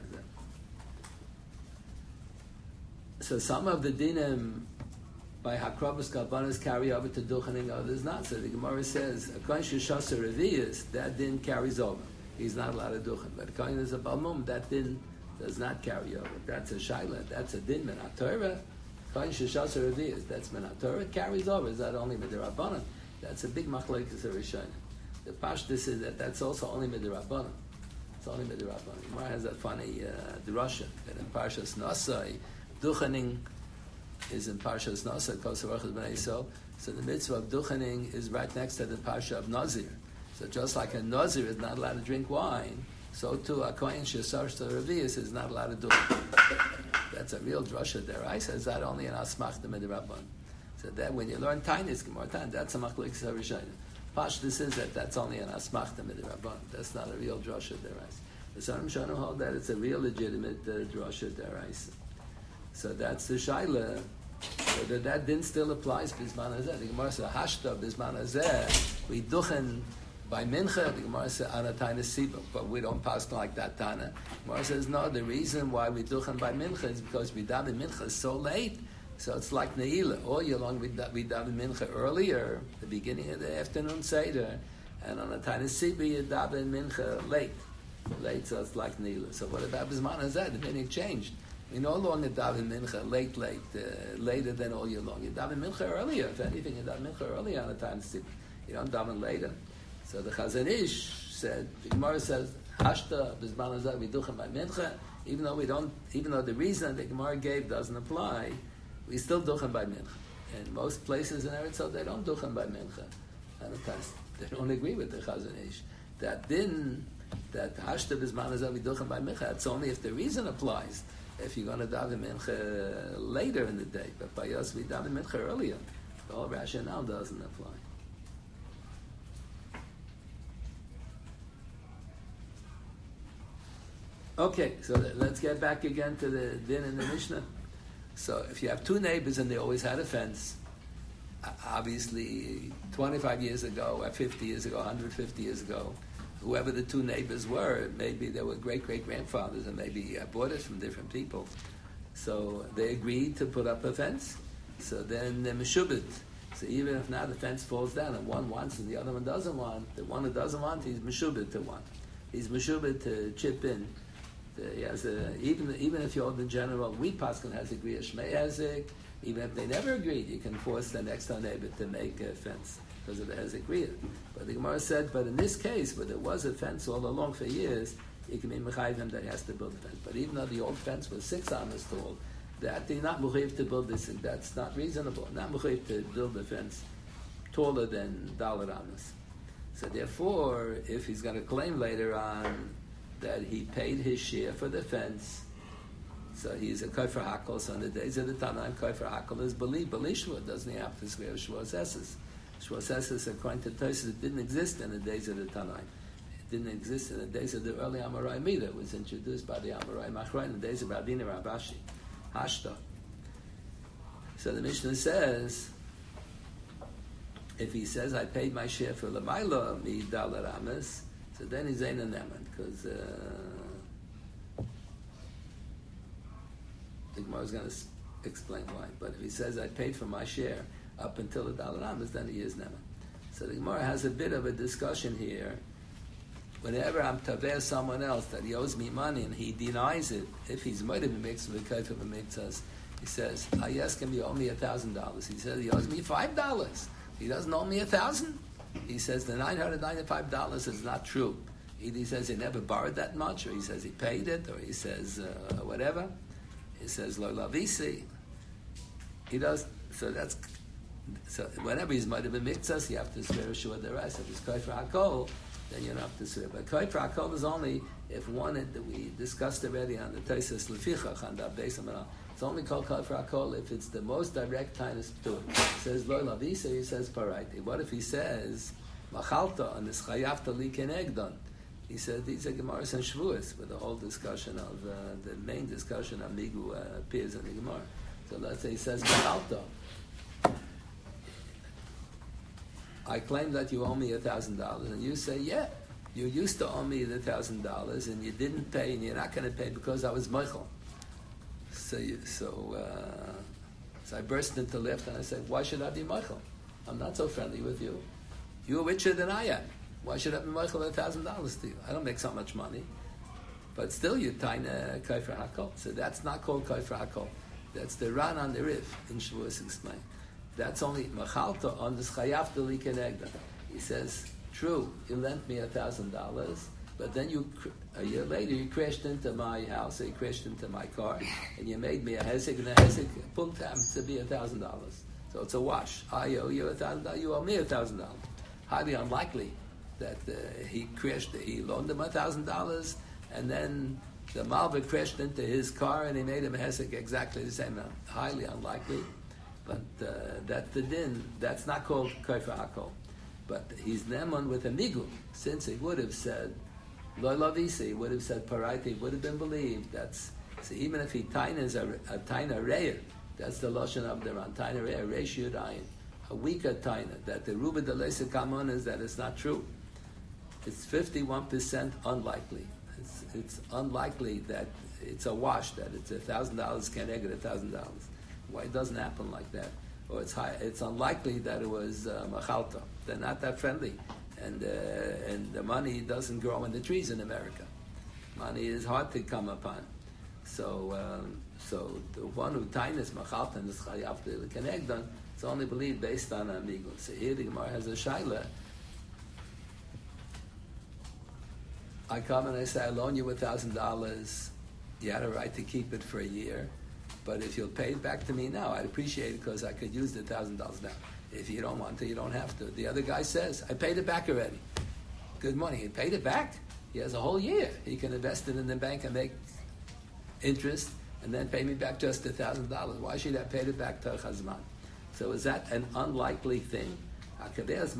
Speaker 1: So some of the dinim by Hakrobus Kalbanas carry over to Duchening, others not. So the Gemara says, a Kohen Sheshasa Revius, that din carries over. He's not allowed to Duchen. But a Kohen is a Balmum, that din does not carry over. That's a Shaila, that's a din Menat Torah. Kohen Sheshasa Revius, that's Menat Torah, carries over. Is that only Midirabbanan? That's a big machlekes of Rishayim. The Pashtus is that that's also only Midirabbanan. It's only Midirabbanan. Gemara has a funny uh, drasha that in Parshas Nasai, Duchening is in Parshas Nasa, Kosavarchas B'nai Yisrael. So the mitzvah of Duchening is right next to the Parsha of Nazir. So just like a Nazir is not allowed to drink wine, so too a Kohen Shesarshta Revius is not allowed to do it. That's a real drasha there. I says that only in Asmach the Midrabban. So that when you learn Tainis Gemara, that's a machlekes harishayim. Pashtus is that that's only in Asmach the Midrabban. That's not a real drasha there. The Sarim Shana hold that it's a real legitimate uh, drasha there. So that's the shaila. Whether that din still applies bisman hazeh. The Gemara says hashta bisman hazeh. We duchen by mincha. The Gemara says anatayna siba, but we don't pass like that tana. The Gemara says no. The reason why we duchen by mincha is because we daven mincha is so late. So it's like neila. All year long we we daven mincha earlier, the beginning of the afternoon seder, and on a tayna siba you daven mincha late. Late, so it's like neila. So what about bisman hazeh? The meaning changed. We no longer daven mincha late, late, uh, later than all year long. You daven mincha earlier. If anything, you daven mincha earlier on the time sleep. You don't daven later. So the Chazon Ish said, the Gemara says, hashta b'zman hazeh we duchen by mincha. Even though we don't, even though the reason the Gemara gave doesn't apply, we still duchen by mincha. In most places in Eretz Yisrael, they don't duchen by mincha. And they don't agree with the Chazon Ish. That din, that hashta b'zman hazeh we duchen by mincha, it's only if the reason applies. If you're going to daven mincha later in the day, but by us we daven mincha earlier, the whole rationale doesn't apply. Okay, so let's get back again to the din in the Mishnah. So if you have two neighbors and they always had a fence, obviously twenty-five years ago, or fifty years ago, one hundred fifty years ago, whoever the two neighbors were, maybe they were great-great-grandfathers, and maybe uh, bought it from different people. So they agreed to put up a fence. So then they're meshubit. So even if now the fence falls down and one wants and the other one doesn't want, the one who doesn't want, he's meshubit to want. He's meshubit to chip in. He has a, even even if you hold in general, we Paskin has agreed, Shmei Hezek, even if they never agreed, you can force the next door neighbor to make a fence because of the Hezek agreed. But the Gemara said, but in this case, where there was a fence all along for years, you can be mechayiv him that he has to build a fence. But even though the old fence was six amas tall, that they're not mechayiv to build this, that's not reasonable. Not mechayiv to build a fence taller than dalet amas. So therefore, if he's going to claim later on that he paid his share for the fence, So he's a kofer hakol. So in the days of the Tanaim, kofer hakol is believe, believe shvua. Doesn't he have to swear shvuas esses? Shvuas esses, according to Tosfos, it didn't exist in the days of the Tanaim. It didn't exist in the days of the early Amorai either. It was introduced by the Amorai Machra in the days of Rabbeinu Rabashi, Hashta. So the Mishnah says, if he says, I paid my share for Lamaila, mi dalar ames, so then he's ein neman, because uh, the Gemara is going to explain why. But if he says, I paid for my share up until the dalar ames, then he is neman. So the Gemara has a bit of a discussion here. Whenever I'm taveh someone else that he owes me money and he denies it, if he's might have been mixed with a of a mitzvahs, he says, I ask him, you owe me a thousand dollars. He says, he owes me five dollars. He doesn't owe me a thousand. He says the nine hundred ninety-five dollars is not true. Either he says he never borrowed that much, or he says he paid it, or he says uh, whatever. He says lo lavisi. He does. So that's so. Whenever he's might have been mitzvahs, you have to swear sure the rest. If it's kofer hakol, then you don't have to swear. But kofer hakol is only if one that we discussed already on the Tosfos Lefichach on the Beis Hamikdash. It's only called kofer hakol if it's the most direct tinus to it. He says lo lavisa, he says paraiti. What if he says machalta and this chayavta li kenegdon? He says these are gemaras and shvuas, with the whole discussion of uh, the main discussion of migu uh, appears in the gemara. So let's say he says machalta. I claim that you owe me a thousand dollars, and you say, yeah, you used to owe me the thousand dollars, and you didn't pay, and you're not going to pay because I was meichel. So, you, so, uh, so I burst into lift and I said, why should I be Michael? I'm not so friendly with you. You're richer than I am. Why should I be Michael a thousand dollars to you? I don't make so much money. But still you're tying a kofer hakol. So that's not called kofer hakol. That's the Ran on the Rif in Shavuos explained. That's only machalta on this chayavta li kenegda. He says, true, you lent me a thousand dollars, but then you, a year later, you crashed into my house, or you crashed into my car, and you made me a hezek, and the hezek pulled him to be a thousand dollars. So it's a wash. I owe you a thousand dollars, you owe me a thousand dollars. Highly unlikely that uh, he crashed, he loaned him a thousand dollars, and then the Malva crashed into his car, and he made him a hezek exactly the same amount. Highly unlikely, but uh, that's the din. That's not called kofer hakol. But he's neman with a migu, since he would have said, Lo lavisi, would have said paraiti, would have been believed. That's so even if he tainas a, a taina reya, that's the lashon of the ran taina reya reishud ayin, a weaker taina that the ruba de lesa kamon is that it's not true. It's fifty-one percent unlikely. It's, it's unlikely that it's a wash that it's a thousand dollars can't egg a thousand dollars. Why it doesn't happen like that? Or it's high. It's unlikely that it was uh, machalta. They're not that friendly. And uh, and the money doesn't grow in the trees in America. Money is hard to come upon. So um, so the one who tainas machaltan is chayav to kenegdon. It's only believed based on amigo. So here the Gemara has a shaila. I come and I say I loan you a thousand dollars. You had a right to keep it for a year, but if you'll pay it back to me now, I'd appreciate it because I could use the thousand dollars now. If you don't want to, you don't have to. The other guy says, I paid it back already. Good money. He paid it back. He has a whole year. He can invest it in the bank and make interest and then pay me back just a thousand dollars. Why should I pay it back to Chazman? So is that an unlikely thing? He comes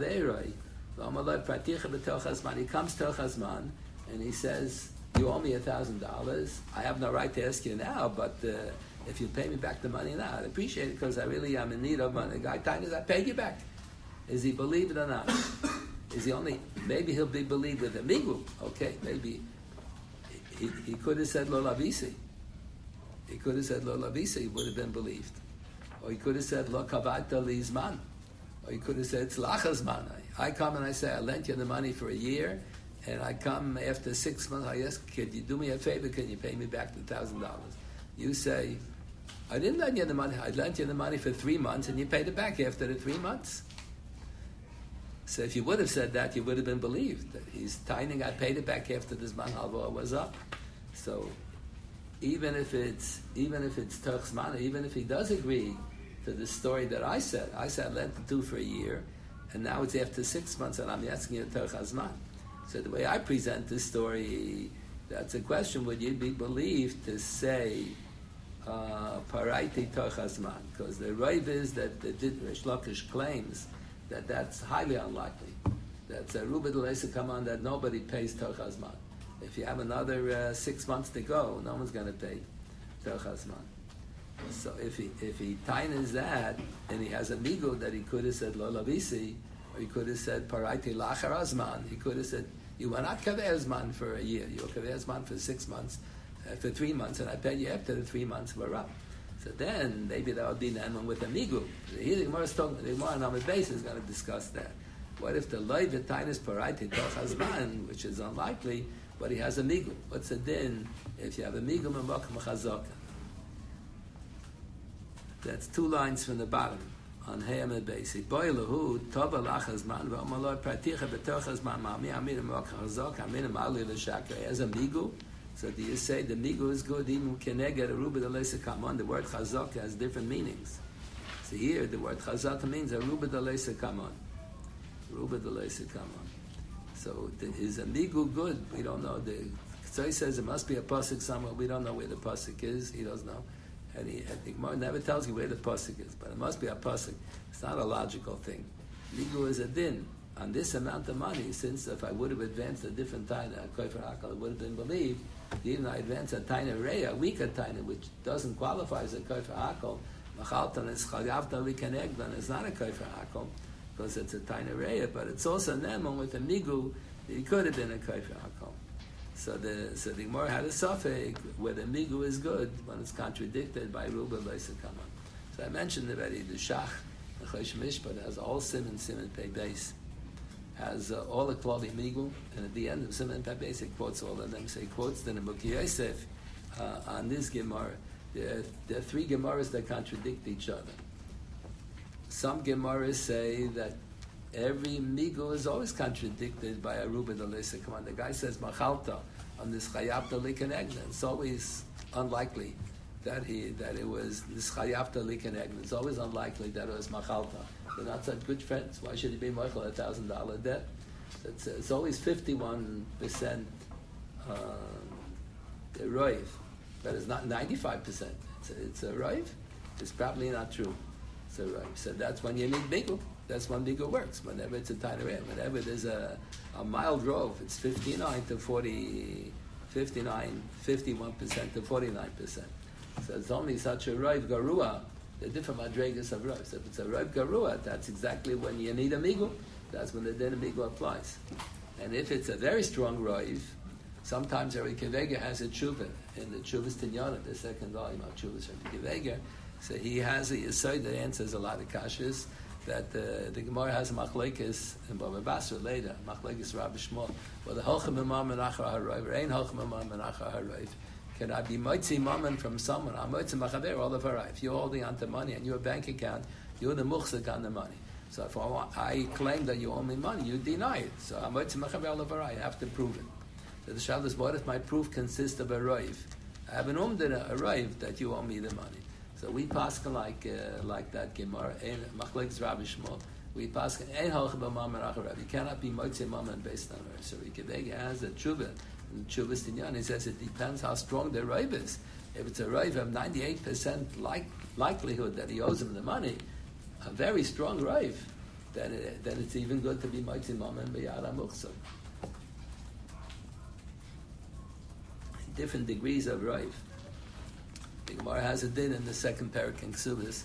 Speaker 1: to Chazman and he says, you owe me a thousand dollars. I have no right to ask you now, but uh, if you pay me back the money now, I'd appreciate it because I really am in need of money. The guy tied I paid you back. Is he believed or not? Is he only, maybe he'll be believed with a migu. Okay, maybe he, he could have said lo lavisi. He could have said lo lavisi, he would have been believed. Or he could have said lo kavata lizman. Or he could have said tzlachazman. I come and I say, I lent you the money for a year, and I come after six months, I ask, could you do me a favor, can you pay me back the thousand dollars? You say, I didn't lend you the money. I lent you the money for three months, and you paid it back after the three months. So if you would have said that, you would have been believed. That he's tiny. I paid it back after this man halva was up. So even if it's even if it's Turchsman, even if he does agree to the story that I said, I said I lent the two for a year, and now it's after six months, and I'm asking you Turchazman. So the way I present this story, That's a question, would you be believed to say Paraiti Tochazman? Because the Rav is that the Rish Lakish claims that that's highly unlikely. That's a Ruba D'Leisa come on that nobody pays Tochazman. If you have another uh, six months to go, no one's going to pay Tochazman. So if he if he tines that and he has a migu that he could have said Lo Lavisi, or he could have said Paraiti Lachar Azman, he could have said you were not Kaveh for a year, you were Kaveh for six months, uh, for three months, and I paid you after the three months were up. So then maybe that would be the one with a migu. Here the Gemara is talking, the Gemara on the base is going to discuss that. What if the loy v'tainis Paraiti Tochazman, which is unlikely, but he has a migu? What's the din if you have a migu m'makom chazaka? That's two lines from the bottom on Hayam Basi. Boilahu Tova Lachazman v'Omaloi Praticha B'Tochazman Mami Amir Mokazok Amir Mali L'Shakra as a migu. So do you say the migu is good even keneged a ruba d'leisa kamon? The word chazaka has different meanings. So here the word chazaka means a ruba d'leisa kamon. Ruba d'leisa kamon. So the, is a migu good? We don't know. The Tzai says it must be a pasuk somewhere. We don't know where the pasuk is. He doesn't know. And he, I think Gemara never tells you where the pasuk is, but it must be a pasuk. It's not a logical thing. Migu is a din on this amount of money. Since if I would have advanced a different taina, a kofer hakal, it would have been believed. Even I advance a taina reya, a weaker taina, which doesn't qualify as a kofer hakal. Machaltan is chagavta likanegdan. It's not a kofer hakal because it's a taina reya, but it's also an emon with a migu. It could have been a kofer hakal. So the so the Gemara had a suffix whether migu is good when it's contradicted by ruba leisa kaman. So I mentioned already the shach, the chosh mishpat has a whole siman siman pei base, has uh, all the quality migu, and at the end of siman pei base it quotes all of them. So he quotes the Nebuch Yosef uh, on this Gemara. There, there are three Gemaras that contradict each other. Some Gemaras say that every migu is always contradicted by a ruba d'leisa. Come on, the guy says machalta on this chayavta likanegna. It's always unlikely that he that it was this chayavta likanegna. It's always unlikely that it was machalta. They're not such good friends. Why should he be meichel a thousand dollar debt? It's, it's always fifty-one percent uh, roiv, but it's not ninety-five percent. It's a, it's a roiv. It's probably not true. It's a roiv. So that's when you need migu. That's when migu works. Whenever it's a tiny area, whenever there's a, a mild rove, it's fifty-nine to forty, fifty-nine, fifty-one percent to forty-nine percent. So it's only such a rove garua, the different madregas of rove. So if it's a rove garua, that's exactly when you need a migu. That's when the din of migu applies. And if it's a very strong rove, sometimes Rabbi Kivega has a tshuva in the Tshuvas Tinyana, the second volume of Tshuvas Rabbi Kivega. So he has a yesod that answers a lot of kashas. That uh, the Gemara has a machlekes in Bava Basra later, machlekes Rabbi Shmuel. Well, the holchem imam menachar haroiv, or ein holchem imam menachar haroiv. Can I be moitzi mammon from someone? I'm moitzi machaber all of haroiv. If you're holding onto money and your bank account, you're the muchzik on the money. So if I, want, I claim that you owe me money, you deny it. So I'm moitzi machaber all of haroiv. I have to prove it. So the shal is, what if my proof consists of a roiv? I have an umdin a roiv that you owe me the money. So we paskin like uh, like that Gemara, machlekes Rabbi Shmuel. We paskin ein halach b'mam menachar. You cannot be motzei mammon based on her. So Rikavega has a tshuva, and Tshuvas Tinyan. He says it depends how strong the raiv is. If it's a raiv of ninety-eight percent like likelihood that he owes him the money, a very strong raiv, then it, then it's even good to be motzei mammon b'yad hamuchzor. Different degrees of raiv. The Gemara has a din in the second parak in Ksubis.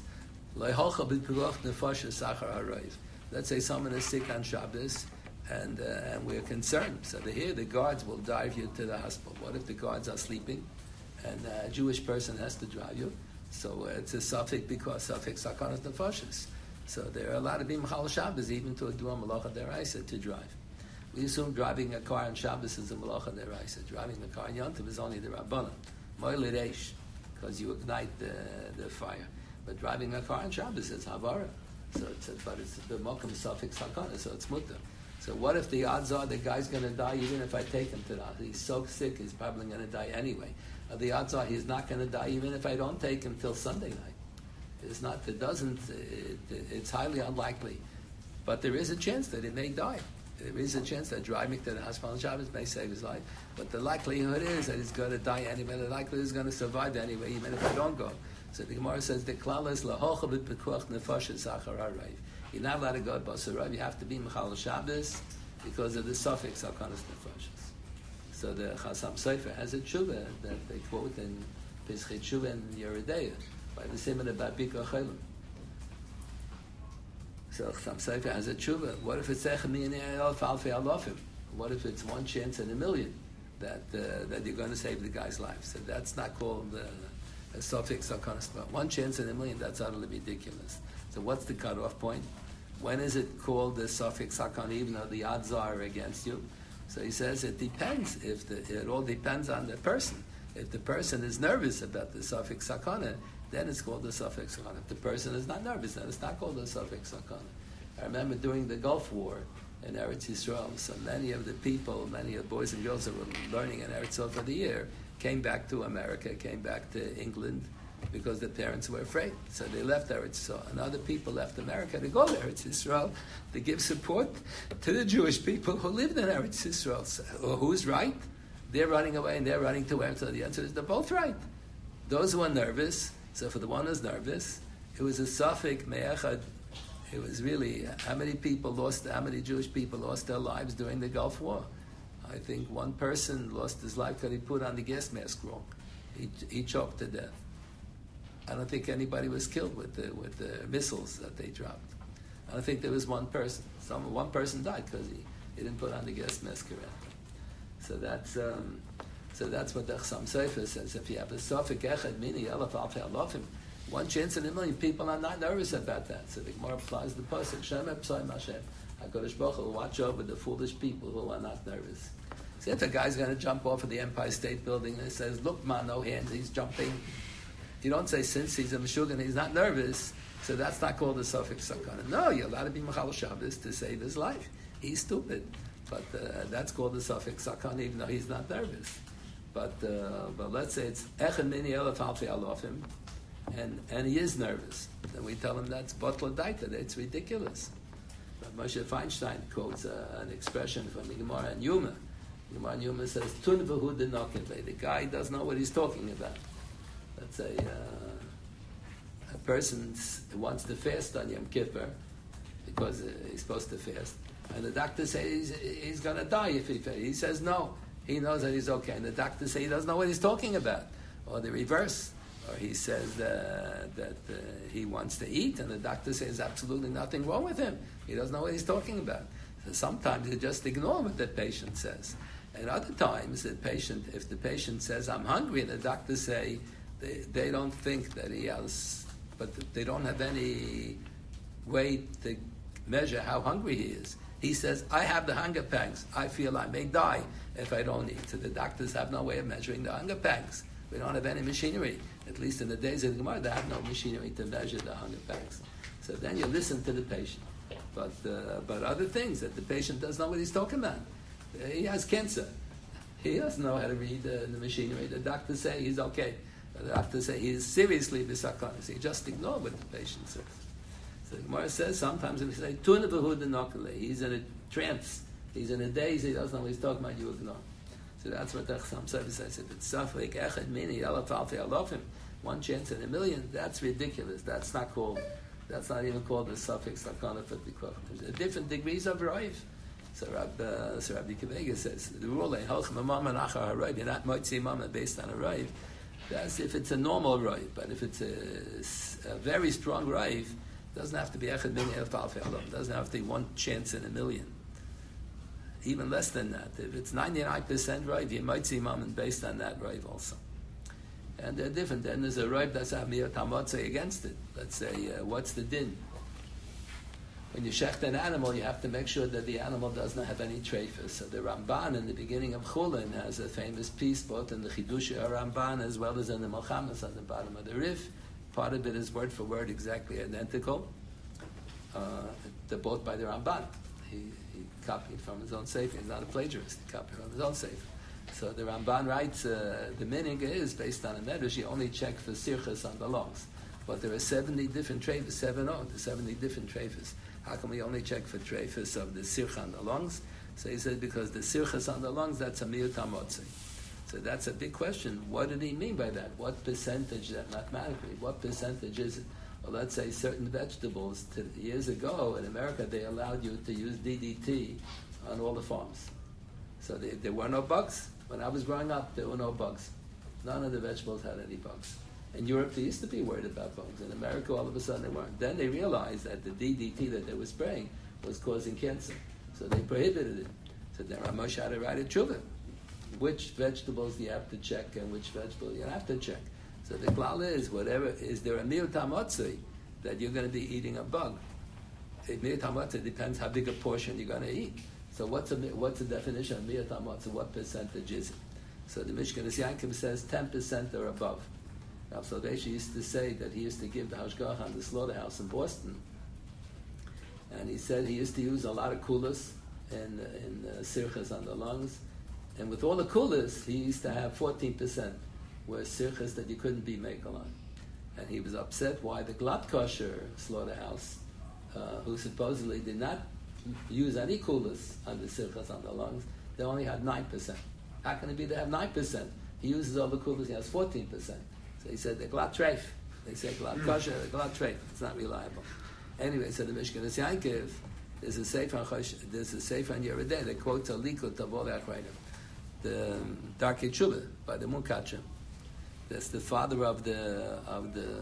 Speaker 1: Let's say someone is sick on Shabbos, and uh, and we're concerned. So here the guards will drive you to the hospital. What if the guards are sleeping, and a Jewish person has to drive you? So uh, it's a suffix because suffix sakanas nefashis. So there are a lot of bimchal Shabbos even to do a malacha deraisa to drive. We assume driving a car on Shabbos is a malacha deraisa. Driving a car on Yom Tov is only the rabbanon. Moilid eish, because you ignite the, the fire. But driving a car on Shabbos is havara. So it's a, but it's the mokum suffix hakana, so it's mutter. So what if the odds are the guy's going to die even if I take him to the hospital? He's so sick, he's probably going to die anyway. Or the odds are he's not going to die even if I don't take him till Sunday night. It's not, it doesn't, it, it's highly unlikely. But there is a chance that he may die. there is a chance that driving to the hospital on Shabbos may save his life, but the likelihood is that he's going to die anyway. The likelihood is going to survive anyway, even if I don't go. So the Gemara says the klal is lahocha b'pekuach nefashos achar harav. You're not allowed to go to Basarav. You have to be Mechal Shabbos because of the suffix Hakanas Nefashos. So the Chasam Sofer has a tshuva that they quote in Pesach Tshuva and Yeridea by the Simon of Babika Chelim. So Chasam Sofer has a tshuva. What if it's Echemi and Alf Alfi Alofim? What if it's one chance in a million that uh, that you're going to save the guy's life? So that's not called uh, a suffix Hakanas Nefashos. One chance in a million, that's utterly ridiculous. So what's the cutoff point? When is it called the suffix sakana, even though the odds are against you? So he says it depends. If the, it all depends on the person. If the person is nervous about the suffix sakana, then it's called the suffix sakana. If the person is not nervous, then it's not called the suffix sakana. I remember during the Gulf War in Eretz Yisrael, so many of the people, many of the boys and girls that were learning in Eretz Yisrael for the year, came back to America, came back to England, because the parents were afraid. So they left Eretz Yisrael. And other people left America to go to Eretz Yisrael to give support to the Jewish people who lived in Eretz Yisrael. So, well, who's right? They're running away and they're running to Eretz Yisrael. The answer is they're both right. Those who are nervous, so for the one who's nervous, it was a suffix, me'echad. It was really, how many people lost, how many Jewish people lost their lives during the Gulf War? I think one person lost his life because he put on the gas mask wrong. He, he choked to death. I don't think anybody was killed with the with the missiles that they dropped. I don't think there was one person. Some one person died because he, he didn't put on the gas mask correctly. So that's um, so that's what the Chasam Sofer says. If you have a suffix echad mini elef alfei alofim, one chance in a million, people are not nervous about that. So the Gemara applies the pasuk Shem Epsayim Hashem. HaKadosh Baruch Hu will watch over the foolish people who are not nervous. See, if a guy's going to jump off of the Empire State Building and he says, "Look, man, no hands," he's jumping. You don't say since he's a Meshuggah, he's not nervous, so that's not called a suffix sakana. No, you're allowed to be Mechal Shabbos to save his life. He's stupid, but uh, that's called the suffix sakana, even though he's not nervous. But uh, but let's say it's Echad Mini Elef Alfi Alofim, and and he is nervous. Then we tell him that's Botla Daita, it's ridiculous. But Moshe Feinstein quotes uh, an expression from the Gemara and Yuma. Gemara and Yuma says, Tun v'hu denokeve. The guy doesn't know what he's talking about. Let's say uh, a person wants to fast on Yom Kippur because uh, he's supposed to fast, and the doctor says he's, he's going to die if he fasts. He says no. He knows that he's okay, and the doctor says he doesn't know what he's talking about, or the reverse. Or he says uh, that uh, he wants to eat, and the doctor says absolutely nothing wrong with him. He doesn't know what he's talking about. So sometimes you just ignore what the patient says. And other times, the patient, if the patient says, "I'm hungry," and the doctor say, They, they don't think that he has, but they don't have any way to measure how hungry he is. He says, I have the hunger pangs. I feel I may die if I don't eat. So the doctors have no way of measuring the hunger pangs. We don't have any machinery. At least in the days of the Gemara, they have no machinery to measure the hunger pangs. So then you listen to the patient. But uh, but other things that the patient doesn't know what he's talking about. He has cancer. He doesn't know how to read uh, the machinery. The doctors say he's okay. The doctor say he's seriously b'sakanas. He just ignore what the patient says. So the Gemara says sometimes if you say tuna b'hu denokale, he's in a trance, he's in a daze, he doesn't know what he's talking about, you ignore. So that's what the Chasam Sofer says. If it's suffix echad mini elef alfei alofim, one chance in a million, that's ridiculous. That's not called. That's not even called the suffix sakana for pikuach. There's different degrees of roiv. So Rab, uh, so Rabbi Kivega says the rule ain't halchem a mama nachar haroiv. You're not motzi mama based on a roiv. That's if it's a normal roiv, but if it's a, a very strong roiv, it doesn't have to be echad mini elef alfei alofim. It doesn't have to be one chance in a million. Even less than that. If it's ninety-nine percent roiv, you might see mammon based on that roiv also. And they're different. Then there's a roiv that's have miyot hamotze against it. Let's say, uh, what's the din? When you shecht an animal, you have to make sure that the animal doesn't have any treifas. So the Ramban in the beginning of Chulin has a famous piece both in the Chidush Ramban as well as in the Melchamas on the bottom of the Rif. Part of it is word for word exactly identical. Uh, they're both by the Ramban. He, he copied from his own sefer. He's not a plagiarist. He copied from his own sefer. So the Ramban writes, uh, the meaning is based on a medrash. You only check for sirchas on the logs. But there are seventy different treifas, seven oh, there's seventy different treifas. How come we only check for trephus of the sircha on the lungs? So he said, because the sirchas on the lungs, that's a miyut hamotzi. So that's a big question. What did he mean by that? What percentage, that mathematically, what percentage is it? Well, let's say certain vegetables, to, years ago in America, they allowed you to use D D T on all the farms. So they, there were no bugs. When I was growing up, there were no bugs. None of the vegetables had any bugs. In Europe, they used to be worried about bugs. In America, all of a sudden, they weren't. Then they realized that the D D T that they were spraying was causing cancer. So they prohibited it. So then Ramosh had to write a tshuva. Which vegetables do you have to check and which vegetables you don't have to check? So the klal is, whatever, is there a miyut hamotzi that you're going to be eating a bug? A miyut hamotzi depends how big a portion you're going to eat. So what's a, what's the definition of miyut hamotzi? What percentage is it? So the Mishkanas Yankim says ten percent or above. Now, so they used to say that he used to give the hashgacha on the slaughterhouse in Boston, and he said he used to use a lot of kulas in in uh, sirchas on the lungs, and with all the kulas, he used to have fourteen percent were sirchas that you couldn't be makel on, and he was upset why the Glatt Kosher slaughterhouse, uh, who supposedly did not use any kulas on the sirchas on the lungs, they only had nine percent. How can it be they have nine percent? He uses all the kulas, he has fourteen percent. So he said the Glatt Treif. They say Glatt Kosher, the Glatt Treif. It's not reliable. Anyway, so the Mishkanas Yankiv, there's a Sefer on Chosh, there's a Sefer on Yeridei that quotes a Likut of all the Achrayim, the um, Darkei Tshuva by the Munkachim. That's the father of the of the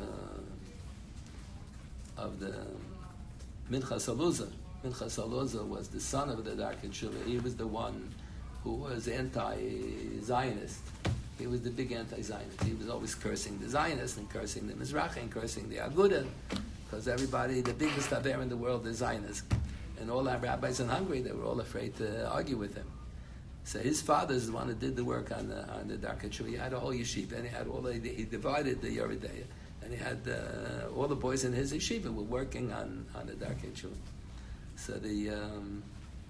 Speaker 1: of the Minchas Aluza. Minchas Aluza was the son of the Darkei Tshuva. He was the one who was anti-Zionist. He was the big anti-Zionist. He was always cursing the Zionists and cursing the Mizrahi and cursing the Aguda, because everybody, the biggest Aver in the world is Zionist. And all our rabbis in Hungary, they were all afraid to argue with him. So his father is the one who did the work on the on the Darkei Tshuva. He had a whole yeshiva, and he had all the, he divided the Yeridei, and he had uh, all the boys in his yeshiva were working on, on the Darkei Tshuva. So the um,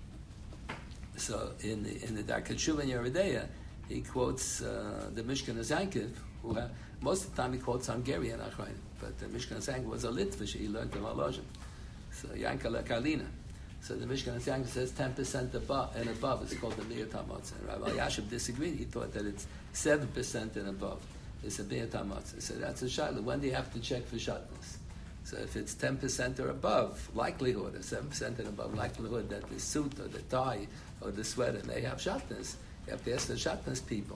Speaker 1: so in the in the Darkei Tshuva in Yeridei, he quotes uh, the Mishkanas Yankiv, who have, most of the time he quotes Hungarian Achrayim, but the Mishkanas Yankiv was a Litvish, he learned the Malozhim. So Yankala Kalina. So the Mishkanas Yankiv says ten percent above and above is called the Miyut HaMotzeh. And Rabbi Yashiv disagreed. He thought that it's seven percent and above. It's a Miyut HaMotzeh. So that's a shayla. When do you have to check for shatnez? So if it's ten percent or above, likelihood, or seven percent and above, likelihood that the suit or the tie or the sweater may have shatnez, you have to ask the shatnez people,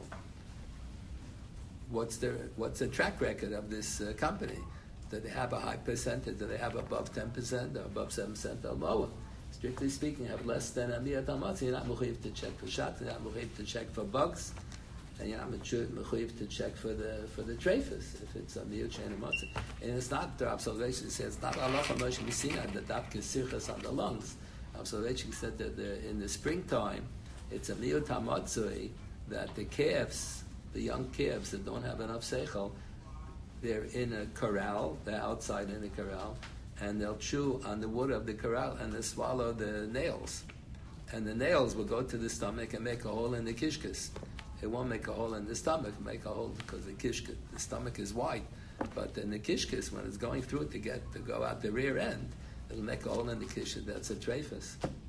Speaker 1: what's their what's the track record of this uh, company? Do they have a high percentage? Do they have above ten percent or above seven percent or lower? Strictly speaking, have less than a miyat hamatz. You're not mechuyev to check for shat. You're not mechuyev to check for bugs, and you're not mechuyev to check for the for the trephus if it's a miyut shein hamatz. And it's not the observation says it's not halacha Moshe Messina the dafke sirchas on the lungs. Observation said that the, in the springtime it's a miyut hamatzui that the calves, the young calves that don't have enough seichel, they're in a corral, they're outside in a corral, and they'll chew on the wood of the corral and they'll swallow the nails. And the nails will go to the stomach and make a hole in the kishkas. It won't make a hole in the stomach, make a hole because the kishkas, the stomach is wide. But in the kishkas, when it's going through to get to go out the rear end, it'll make a hole in the kishkas. That's a trephus.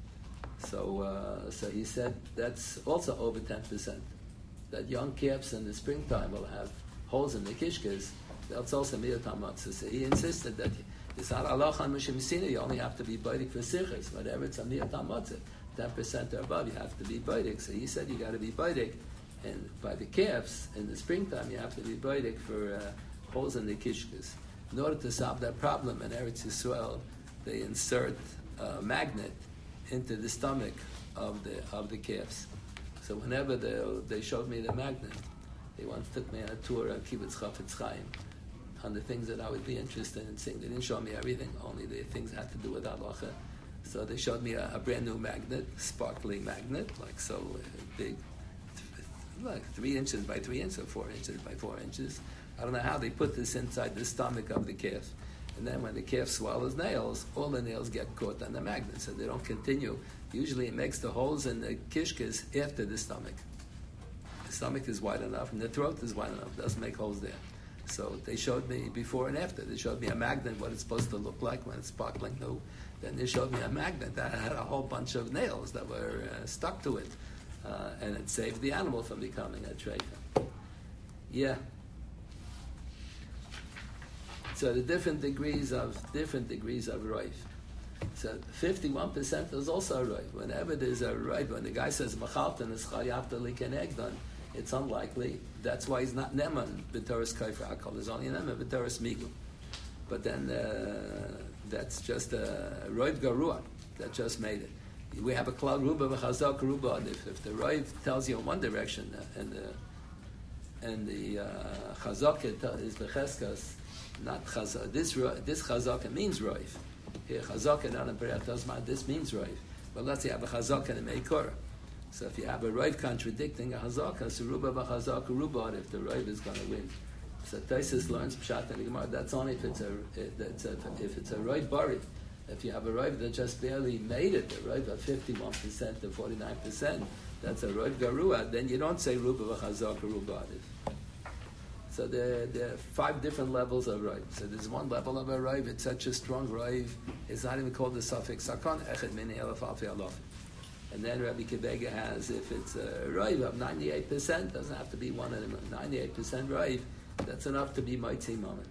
Speaker 1: So, uh, so he said that's also over ten percent. That young calves in the springtime will have holes in the kishkas. That's also miyut hamatzah. So he insisted that it's not halacha on Moshe Messina. You only have to be baidik for sirchas. Whatever it's a miyut hamatzah, ten percent or above, you have to be baidik. So he said you got to be baidik, and by the calves in the springtime you have to be baidik for uh, holes in the kishkas. In order to solve that problem in Eretz Yisrael, they insert a magnet into the stomach of the of the calves. So whenever they they showed me the magnet, they once took me on a tour of Kibbutz Chafetz Chaim on the things that I would be interested in seeing. They didn't show me everything, only the things that had to do with halacha. So they showed me a, a brand new magnet, sparkling magnet, like so uh, big, like three inches by three inches, or four inches by four inches. I don't know how they put this inside the stomach of the calf. And then when the calf swallows nails, all the nails get caught on the magnet, so they don't continue. Usually it makes the holes in the kishkas after the stomach. The stomach is wide enough, and the throat is wide enough. It doesn't make holes there. So they showed me before and after. They showed me a magnet, what it's supposed to look like when it's sparkling new. Then they showed me a magnet that had a whole bunch of nails that were uh, stuck to it. Uh, and it saved the animal from becoming a treifa. Yeah. So the different degrees of different degrees of roiv. So fifty-one percent is also a roiv. Whenever there's a roiv, when the guy says machalton is chayavta likenegdon, it's unlikely. That's why he's not neman b'toras kaifer akol. He's only neman b'toras migul. But then uh, that's just a roiv garua that just made it. We have a klal ruba v'chazak ruba. If, if the roiv tells you in one direction uh, and the and the uh, chazak is b'cheskas, not chazak. This this chazaka means roiv. Here chazaka not in Periyat Tazman. This means roiv. But let's say you have a chazaka and a meikora. So if you have a roiv contradicting a chazaka, so ruba v'chazaka ruba. If the roiv is going to win, so Taisus learns pshat and gemara. That's only if it's a if, if it's a roiv bari. If you have a roiv that just barely made it, a roiv of fifty-one percent to forty-nine percent, that's a roiv garua. Then you don't say ruba v'chazaka ruba. So there, there are five different levels of roiv. So there's one level of a roiv, it's such a strong roiv, it's not even called the suffix sakon, echad mini elef alfi alof. And then Rabbi Kibega has, if it's a roiv of ninety-eight percent, doesn't have to be one of them, ninety-eight percent roiv, that's enough to be moitzi moment.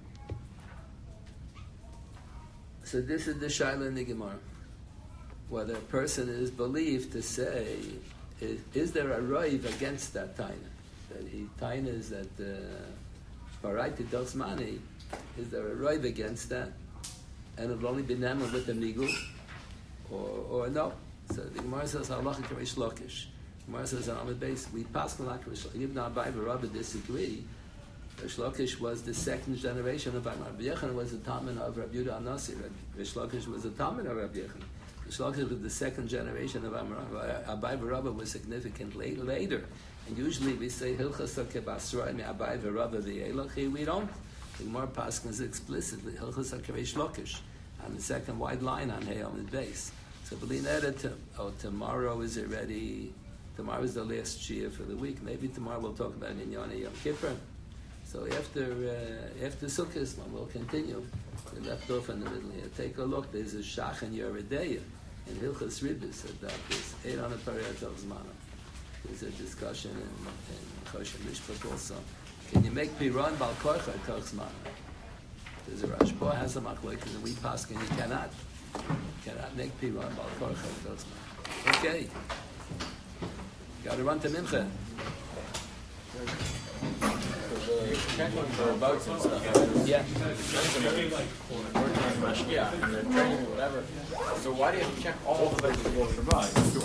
Speaker 1: So this is the shaila in the Gemara. Whether a person is believed to say, is, is there a roiv against that taina? That he taina is that uh, Baraita Dosmani, is there a roiv against that? And it'll only be neman with the migul? Or, or no? So the Gemara says, halacha k'reish lakish. The Gemara says, on the base, we pass on like Rish Lakish. Even though Abai and Rabbi disagree, Rish Lakish was the second generation of Abai. Rabbi Yechon was the Talmud of Rabbi Yehuda Anasi. Rish Lakish was the Talmud of Rabbi Yechon. Rish Lakish was the second generation of Abai. Abai and Rabbi was significantly later. And usually we say Hilchas Hakebasroi me Abai v'Rabba v'Yelochi. We don't. The Gemara Paskins explicitly Hilchas Hakereish Lakish on the second wide line on Hey on the base. So Belinetta, to, oh, tomorrow is it ready? Tomorrow is the last Shia for the week. Maybe tomorrow we'll talk about Inyana Yom Kippur. So after uh, after Sukkot, we'll continue. We left off in the middle here. Take a look. There's a Shach and Yeredeya in Hilchas Ribis about this. Eight on a Pariyat of Zmanah. There's a discussion in, in Choshen Mishpat also. Can you make Piran Bal Korcha Toch Zmanah? There's a Rashba has a machlokes and we pass and you cannot. You cannot make Piran Bal Korcha Toch Zmanah. Okay. Got to run to Mincha.
Speaker 3: Checking for boats and stuff.
Speaker 1: Yeah.
Speaker 3: Working on Mashgiach, and they're training or whatever. So why do you have to check all the boats before for boats?